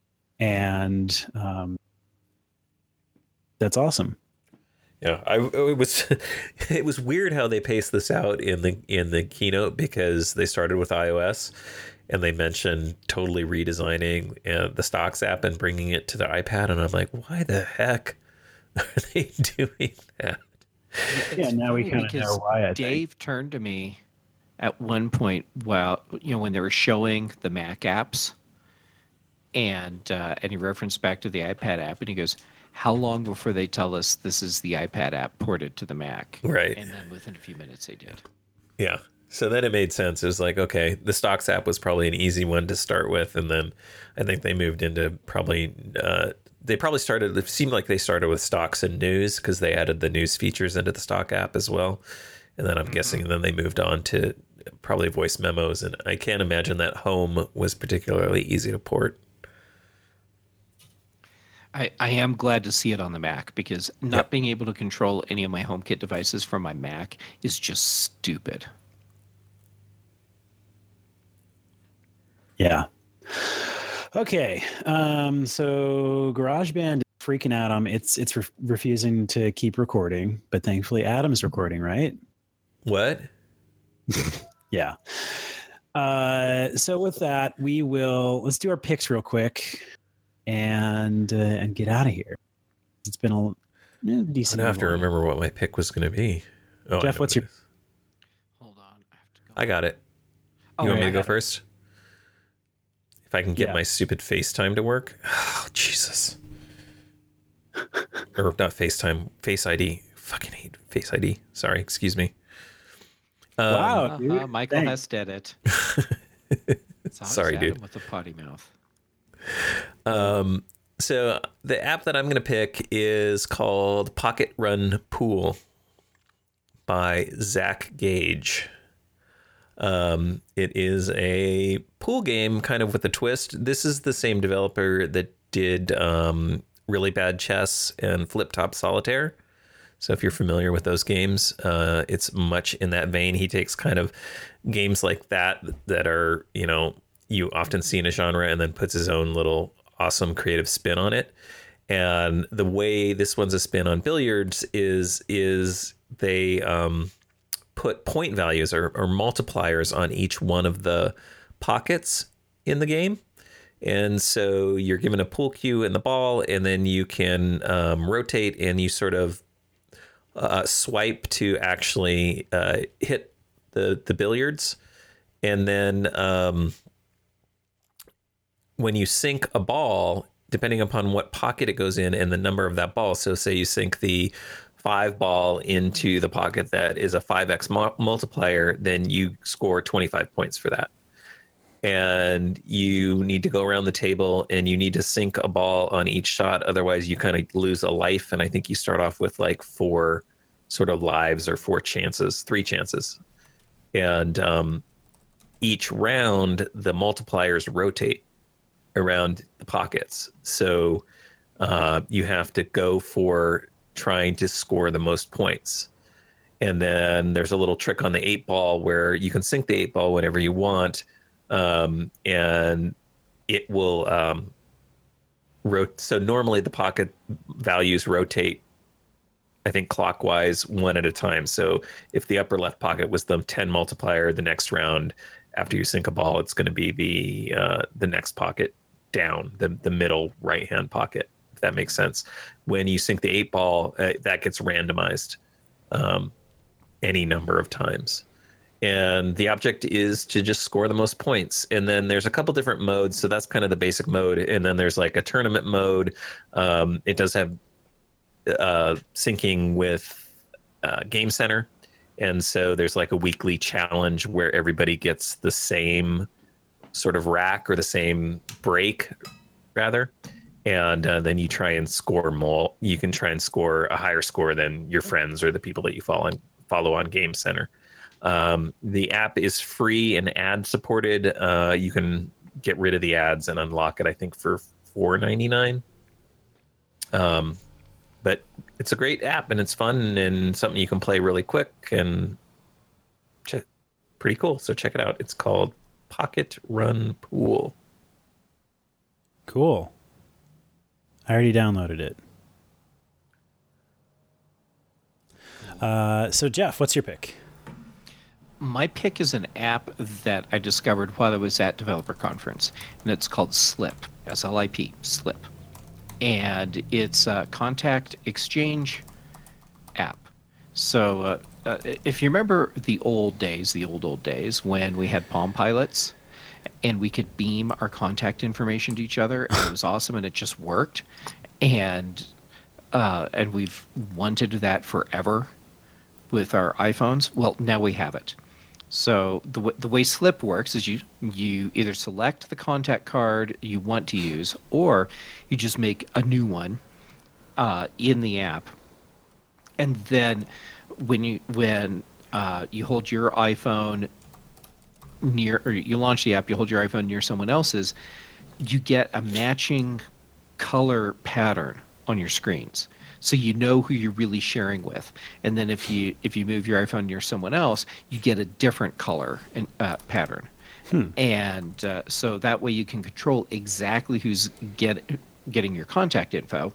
and um, that's awesome. Yeah, I it was it was weird how they paced this out in the in the keynote because they started with iOS and they mentioned totally redesigning uh, the Stocks app and bringing it to the iPad, and I'm like, why the heck are they doing that? Yeah, It's now we funny kind of because know why. I think. Dave turned to me at one point while you know when they were showing the Mac apps, and uh, and he referenced back to the iPad app, and he goes, "How long before they tell us this is the iPad app ported to the Mac?" Right. And then within a few minutes, they did. Yeah. So then it made sense. It was like, okay, the Stocks app was probably an easy one to start with, and then I think they moved into probably uh, they probably started. It seemed like they started with Stocks and News because they added the news features into the Stock app as well, and then I'm mm-hmm. guessing then they moved on to probably voice memos, and I can't imagine that Home was particularly easy to port. I, I am glad to see it on the Mac because not Yep. being able to control any of my HomeKit devices from my Mac is just stupid. Yeah. Okay. Um, so GarageBand is freaking out. Um, it's it's re- refusing to keep recording, but thankfully Adam's recording, right? What? Yeah. Uh, so with that, we will let's do our picks real quick, and uh, and get out of here. It's been a eh, I decent. have to long. remember what my pick was going to be. Oh, I Jeff, know what's what your- it is. Hold on. I have to go. I got it. Oh, You want me I to go got it. first? If I can get Yeah. my stupid FaceTime to work. Oh, Jesus. Or not FaceTime, Face I D. Fucking hate Face I D. Sorry, excuse me. Um, Wow. Uh-huh, dude, Michael thanks. has did it. It's always Sorry, Adam dude. With a potty mouth. Um, so the app that I'm going to pick is called Pocket Run Pool by Zach Gage. Um, it is a pool game kind of with a twist. This is the same developer that did um, Really Bad Chess and Flip Top Solitaire. So if you're familiar with those games, uh, it's much in that vein. He takes kind of games like that that are, you know, you often see in a genre and then puts his own little awesome creative spin on it. And the way this one's a spin on billiards is is they um, put point values or, or multipliers on each one of the pockets in the game. And so you're given a pool cue and the ball, and then you can um, rotate and you sort of uh, swipe to actually uh, hit the, the billiards. And then um, when you sink a ball, depending upon what pocket it goes in and the number of that ball. So say you sink the five ball into the pocket that is a five X mu- multiplier, then you score twenty-five points for that. And you need to go around the table and you need to sink a ball on each shot. Otherwise, you kind of lose a life. And I think you start off with like four sort of lives or four chances, three chances. And um, each round, the multipliers rotate around the pockets. So uh, you have to go for trying to score the most points. And then there's a little trick on the eight ball where you can sink the eight ball whenever you want. Um, and it will, um, rot- so normally the pocket values rotate, I think clockwise one at a time. So if the upper left pocket was the ten multiplier, the next round after you sink a ball, it's going to be the, uh, the next pocket down, the, the middle right-hand pocket, if that makes sense. When you sink the eight ball, uh, that gets randomized, um, any number of times. And the object is to just score the most points. And then there's a couple different modes. So that's kind of the basic mode. And then there's like a tournament mode. Um, it does have uh, syncing with uh, Game Center. And so there's like a weekly challenge where everybody gets the same sort of rack or the same break, rather. And uh, then you try and score more. You can try and score a higher score than your friends or the people that you follow on, follow on Game Center. Um, the app is free and ad supported. Uh, you can get rid of the ads and unlock it, I think, for four ninety-nine. Um, but it's a great app and it's fun and something you can play really quick and ch- pretty cool. So check it out. It's called Pocket Run Pool. Cool. I already downloaded it. Uh, so Jeff, what's your pick? My pick is an app that I discovered while I was at Developer Conference, and it's called Slip, S L I P, Slip. And it's a contact exchange app. So uh, uh, if you remember the old days, the old, old days, when we had Palm Pilots, and we could beam our contact information to each other, and it was awesome, and it just worked. And uh, and we've wanted that forever with our iPhones. Well, now we have it. So the w- the way Slip works is you you either select the contact card you want to use, or you just make a new one uh, in the app, and then when you when uh, you hold your iPhone near, or you launch the app, you hold your iPhone near someone else's, you get a matching color pattern on your screens. So you know who you're really sharing with, and then if you if you move your iPhone near someone else, you get a different color and uh, pattern, hmm. and uh, so that way you can control exactly who's get getting your contact info,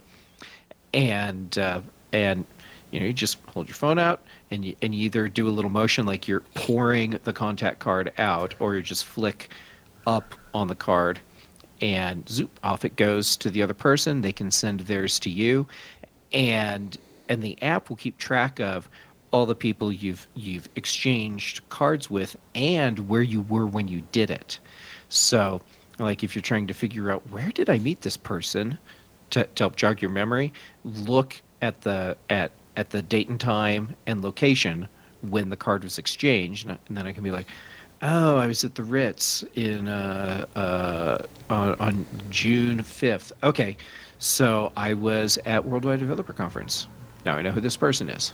and uh, and you know you just hold your phone out and you and you either do a little motion like you're pouring the contact card out, or you just flick up on the card, and zoop off it goes to the other person. They can send theirs to you. And and the app will keep track of all the people you've you've exchanged cards with and where you were when you did it. So, like if you're trying to figure out where did I meet this person to, to help jog your memory, look at the at at the date and time and location when the card was exchanged, and then I can be like, oh, I was at the Ritz in uh, uh, on, on June fifth. Okay. So I was at Worldwide Developer Conference. Now I know who this person is.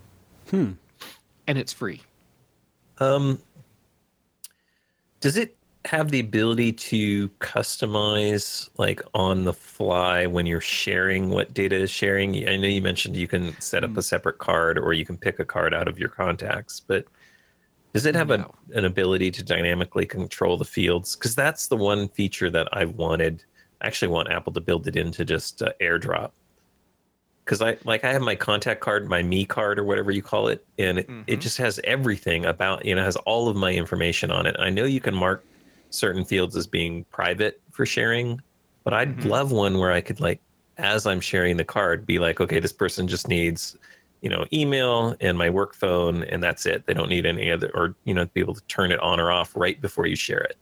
Hmm. And it's free. Um, does it have the ability to customize like on the fly when you're sharing what data is sharing? I know you mentioned you can set up a separate card or you can pick a card out of your contacts, but does it have No. a, an ability to dynamically control the fields? Because that's the one feature that I wanted. I actually want Apple to build it into just uh, AirDrop. Because I like I have my contact card, my Me card or whatever you call it, and it, Mhm. it just has everything about, you know, has all of my information on it. I know you can mark certain fields as being private for sharing, but I'd Mhm. love one where I could, like, as I'm sharing the card, be like, okay, this person just needs, you know, email and my work phone, and that's it. They don't need any other, or, you know, be able to turn it on or off right before you share it.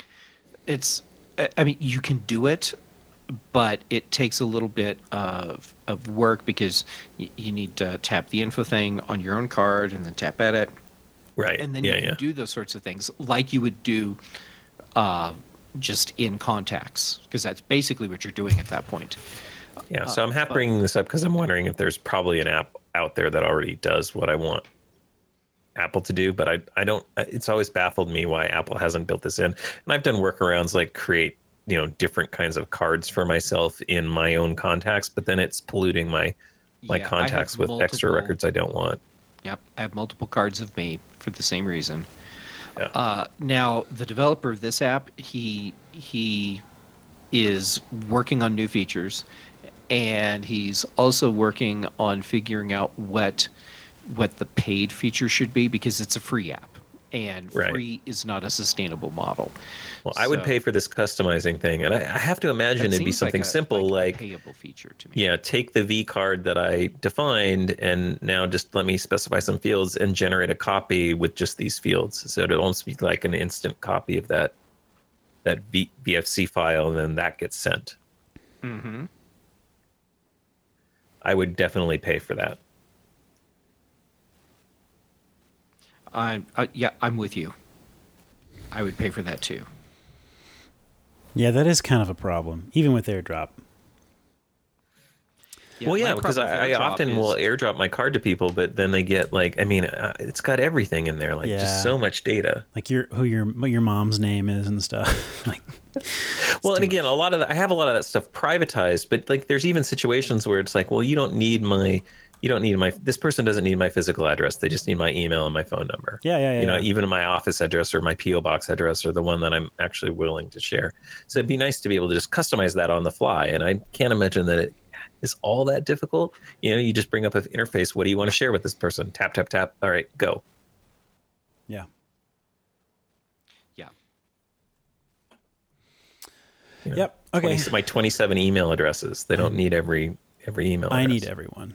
It's, I I mean, you can do it, but it takes a little bit of of work because y- you need to tap the info thing on your own card and then tap edit, Right. and then yeah, you can yeah. do those sorts of things like you would do uh, just in contacts, because that's basically what you're doing at that point. Yeah, so I'm half but- bringing this up because I'm wondering if there's probably an app out there that already does what I want Apple to do, but I I don't. It's always baffled me why Apple hasn't built this in. And I've done workarounds like create, you know, different kinds of cards for myself in my own contacts, but then it's polluting my my Yeah, I have contacts with extra multiple- records I don't want. Yep, I have multiple cards of me for the same reason. Yeah. Uh, now, the developer of this app, he he is working on new features, and he's also working on figuring out what what the paid feature should be, because it's a free app, and Right. free is not a sustainable model. Well, I would So- pay for this customizing thing, and I, I have to imagine That it'd be seems something like a- simple like like, a payable feature to me. yeah, take the V card that I defined and now just let me specify some fields and generate a copy with just these fields. So it'll almost be like an instant copy of that that v- V F C file, and then that gets sent. Mm-hmm. I would definitely pay for that. I'm uh, yeah, I'm with you. I would pay for that too. Yeah, that is kind of a problem, even with AirDrop. well, yeah, my because problem with I, I AirDrop often is- will airdrop my card to people, but then they get like, I mean, uh, it's got everything in there, like Yeah. just so much data. Like your who your what your mom's name is and stuff. Like, Well, and again, a lot of the, I have a lot of that stuff privatized, but like there's even situations where it's like, well, you don't need my, you don't need my, this person doesn't need my physical address. They just need my email and my phone number. yeah, yeah, yeah. You know, yeah. even my office address or my P O box address or the one that I'm actually willing to share. So it'd be nice to be able to just customize that on the fly. And I can't imagine that it is all that difficult. You know, you just bring up an interface. What do you want to share with this person? Tap, tap, tap. All right, go. yeah. Yeah. You know, Yep. Okay. twenty my twenty-seven email addresses. They don't need every every email I address. need everyone.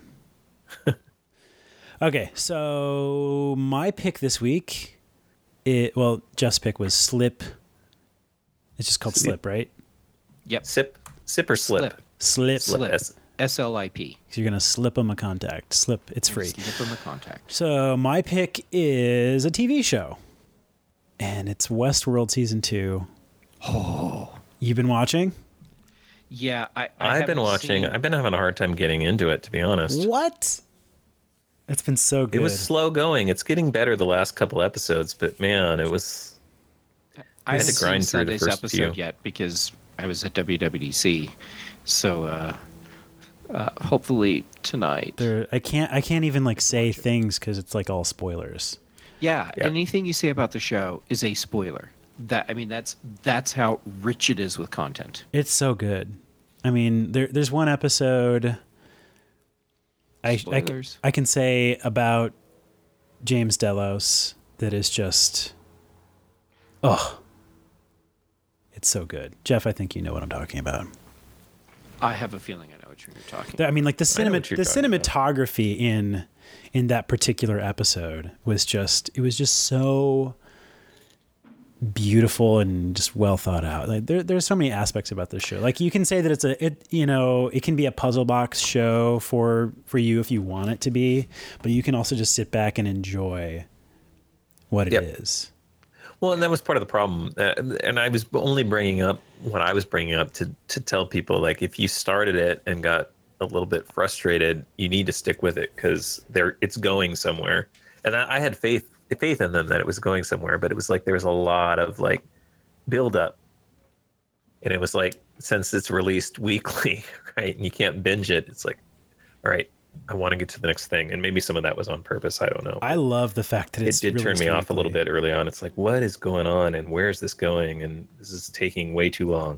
Okay, so my pick this week, it well, Jeff's pick was Slip. It's just called Slip. Slip, right? Yep. Sip, sip or slip. Slip. Slip. Slip. S- S L I P. So you're gonna slip them a contact. Slip. It's free. Slip in the contact. So my pick is a T V show, and it's Westworld season two. Oh, you've been watching? Yeah, I, I I've been haven't watching. seen- I've been having a hard time getting into it, to be honest. What? It's been so good. It was slow going. It's getting better the last couple episodes, but man, it was. I had to haven't grind seen through the Sunday's first episode few. yet because I was at W W D C. So uh, uh, hopefully tonight. There, I can't. I can't even like say things because it's like all spoilers. Yeah, Yeah. anything you say about the show is a spoiler. That I mean, that's that's how rich it is with content. It's so good. I mean, there, there's one episode. I, I, Spoilers. I can say about James Delos that is just, oh, it's so good. Jeff, I think you know what I'm talking about. I have a feeling I know what you're talking. The- I mean, like the I know cinema, what you're the talking about. cinematography in in that particular episode was just, it was just so beautiful and just well thought out. Like there, there's so many aspects about this show. Like you can say that it's a, it, you know, it can be a puzzle box show for for you if you want it to be, but you can also just sit back and enjoy what it is. Yep. Well, and that was part of the problem. Uh, and I was only bringing up what I was bringing up to to tell people, like, if you started it and got a little bit frustrated, you need to stick with it because there it's going somewhere. And I, I had faith faith in them that it was going somewhere, but it was like there was a lot of like build up. And it was like, since it's released weekly, right, and you can't binge it, it's like, all right, I want to get to the next thing. And maybe some of that was on purpose. I don't know. I love the fact that it's it did turn me off a little weekly. bit early on. It's like, what is going on and where is this going? And this is taking way too long.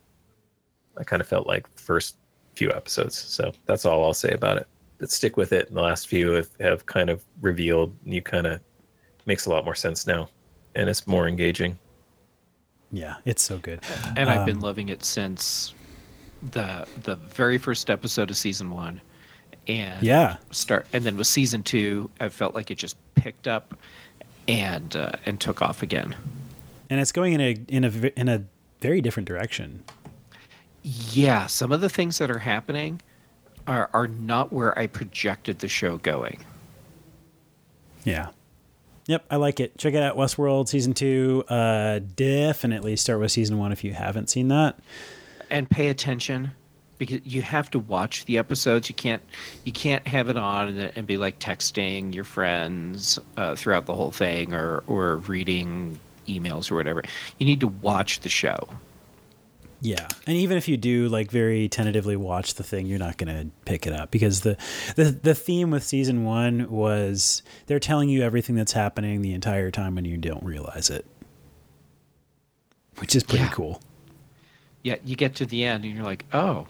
I kind of felt like the first few episodes. So that's all I'll say about it. But stick with it. And the last few have, have kind of revealed, you kind of makes a lot more sense now. And it's more engaging. Yeah, it's so good. And I've Um, been loving it since the the very first episode of season one. And Yeah. start and then with season two, I felt like it just picked up and uh, and took off again. And it's going in a in a v- in a very different direction. Yeah, some of the things that are happening are are not where I projected the show going. Yeah. Yep, I like it. Check it out, Westworld season two. Uh, definitely start with season one if you haven't seen that. And pay attention, because you have to watch the episodes. You can't you can't have it on and, and be like texting your friends uh, throughout the whole thing, or or reading emails or whatever. You need to watch the show. Yeah, and even if you do like very tentatively watch the thing, you're not going to pick it up because the, the the theme with season one was they're telling you everything that's happening the entire time and you don't realize it, which is pretty Yeah. cool. Yeah, you get to the end and you're like, oh,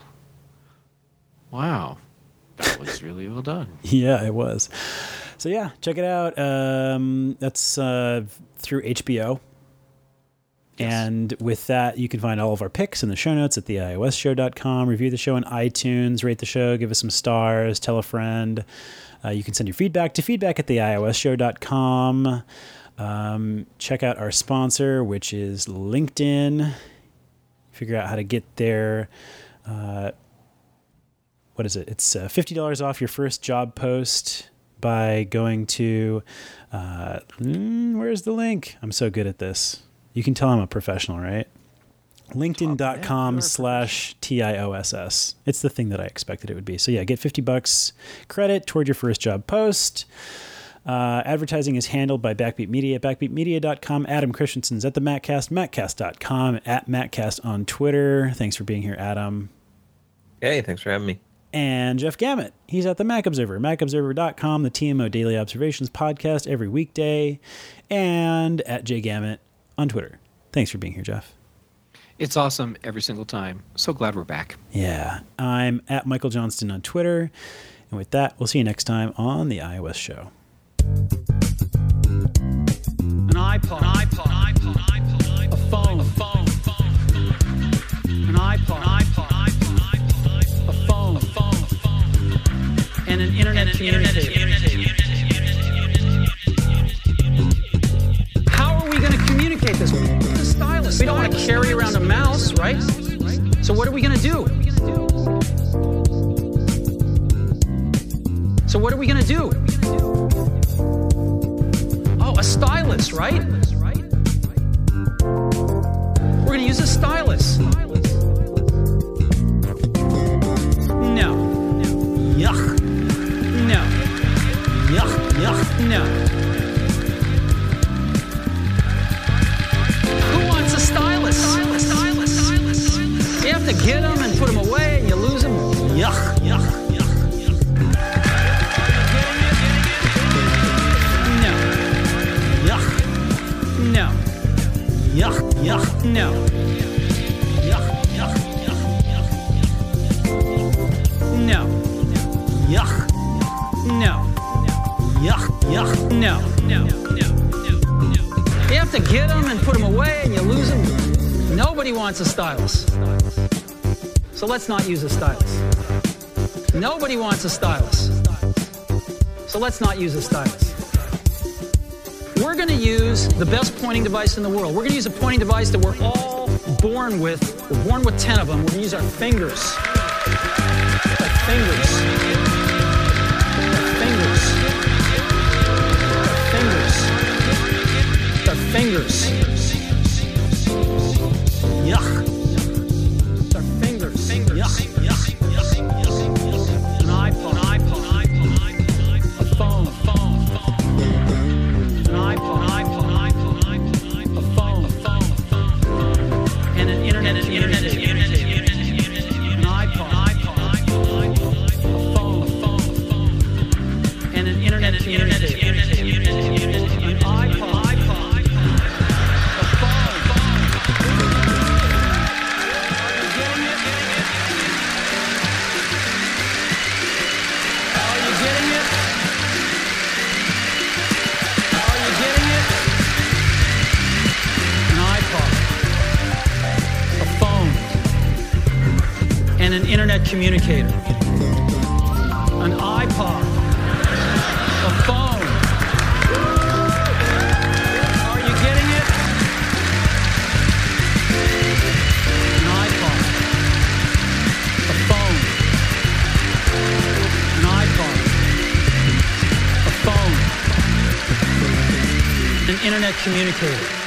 wow, that was really well done. Yeah, it was. So yeah, check it out. Um, that's uh, through H B O. Yes. And with that, you can find all of our picks in the show notes at the i o s show dot com. Review the show on iTunes, rate the show, give us some stars, tell a friend. Uh, you can send your feedback to feedback at the i o s show dot com. Um, check out our sponsor, which is LinkedIn. Figure out how to get there. Uh, what is it? It's uh, fifty dollars off your first job post by going to, uh, mm, where's the link? I'm so good at this. You can tell I'm a professional, right? LinkedIn.com slash T I O S S. It's the thing that I expected it would be. So yeah, get fifty bucks credit toward your first job post. Uh, advertising is handled by Backbeat Media at backbeat media dot com. Adam Christensen's at the Mattcast, mattcast dot com, at Mattcast on Twitter. Thanks for being here, Adam. Hey, thanks for having me. And Jeff Gamet, he's at the Mac Observer, mac observer dot com, the T M O Daily Observations podcast every weekday, and at jgamet on Twitter. Thanks for being here, Jeff. It's awesome every single time. So glad we're back. Yeah, I'm at Michael Johnston on Twitter. And with that, we'll see you next time on the iOS Show. An iPod, an iPod, an iPod, an iPod, a phone, a phone, an iPod, an iPod, an iPod, a phone, a phone, a phone, and an internet communicator. How are we going to communicate this? The stylus. We don't want to carry around a mouse, right? So what are we going to do? So what are we going to do? Oh, a stylus, right? We're going to use a stylus. No. Yuck. No. Yuck. Yuck. No. Who wants a stylus? Stylus. Stylus. Stylus. You have to get them and put them away and you lose them. Yuck. Yuck. No. Yuck, yuck, no. Yuck, yuck, yuck, yuck. No. Yuck. No. Yuck, yuck, no. No, no, no, no. You have to get them and put them away and you lose them. Nobody wants a stylus. So let's not use a stylus. Nobody wants a stylus. So let's not use a stylus. We're going to use the best pointing device in the world. We're going to use a pointing device that we're all born with. We're born with ten of them. We're going to use our fingers. Our fingers. Our fingers. Our fingers. Our fingers. Yuck. Our fingers. Fingers. Yuck. Yuck. Yuck. Yuck. An iPod. An iPod. An iPod. A phone. A phone. An iPod, an iPod, an iPod, an iPod, a phone, a phone, a phone. communicator. An iPod. A phone. Are you getting it? Are you getting it? Are you getting it? An iPod. A phone. And an internet communicator. An iPod. A phone. Are you getting it? An iPod. A phone. An iPod. A phone. An internet communicator.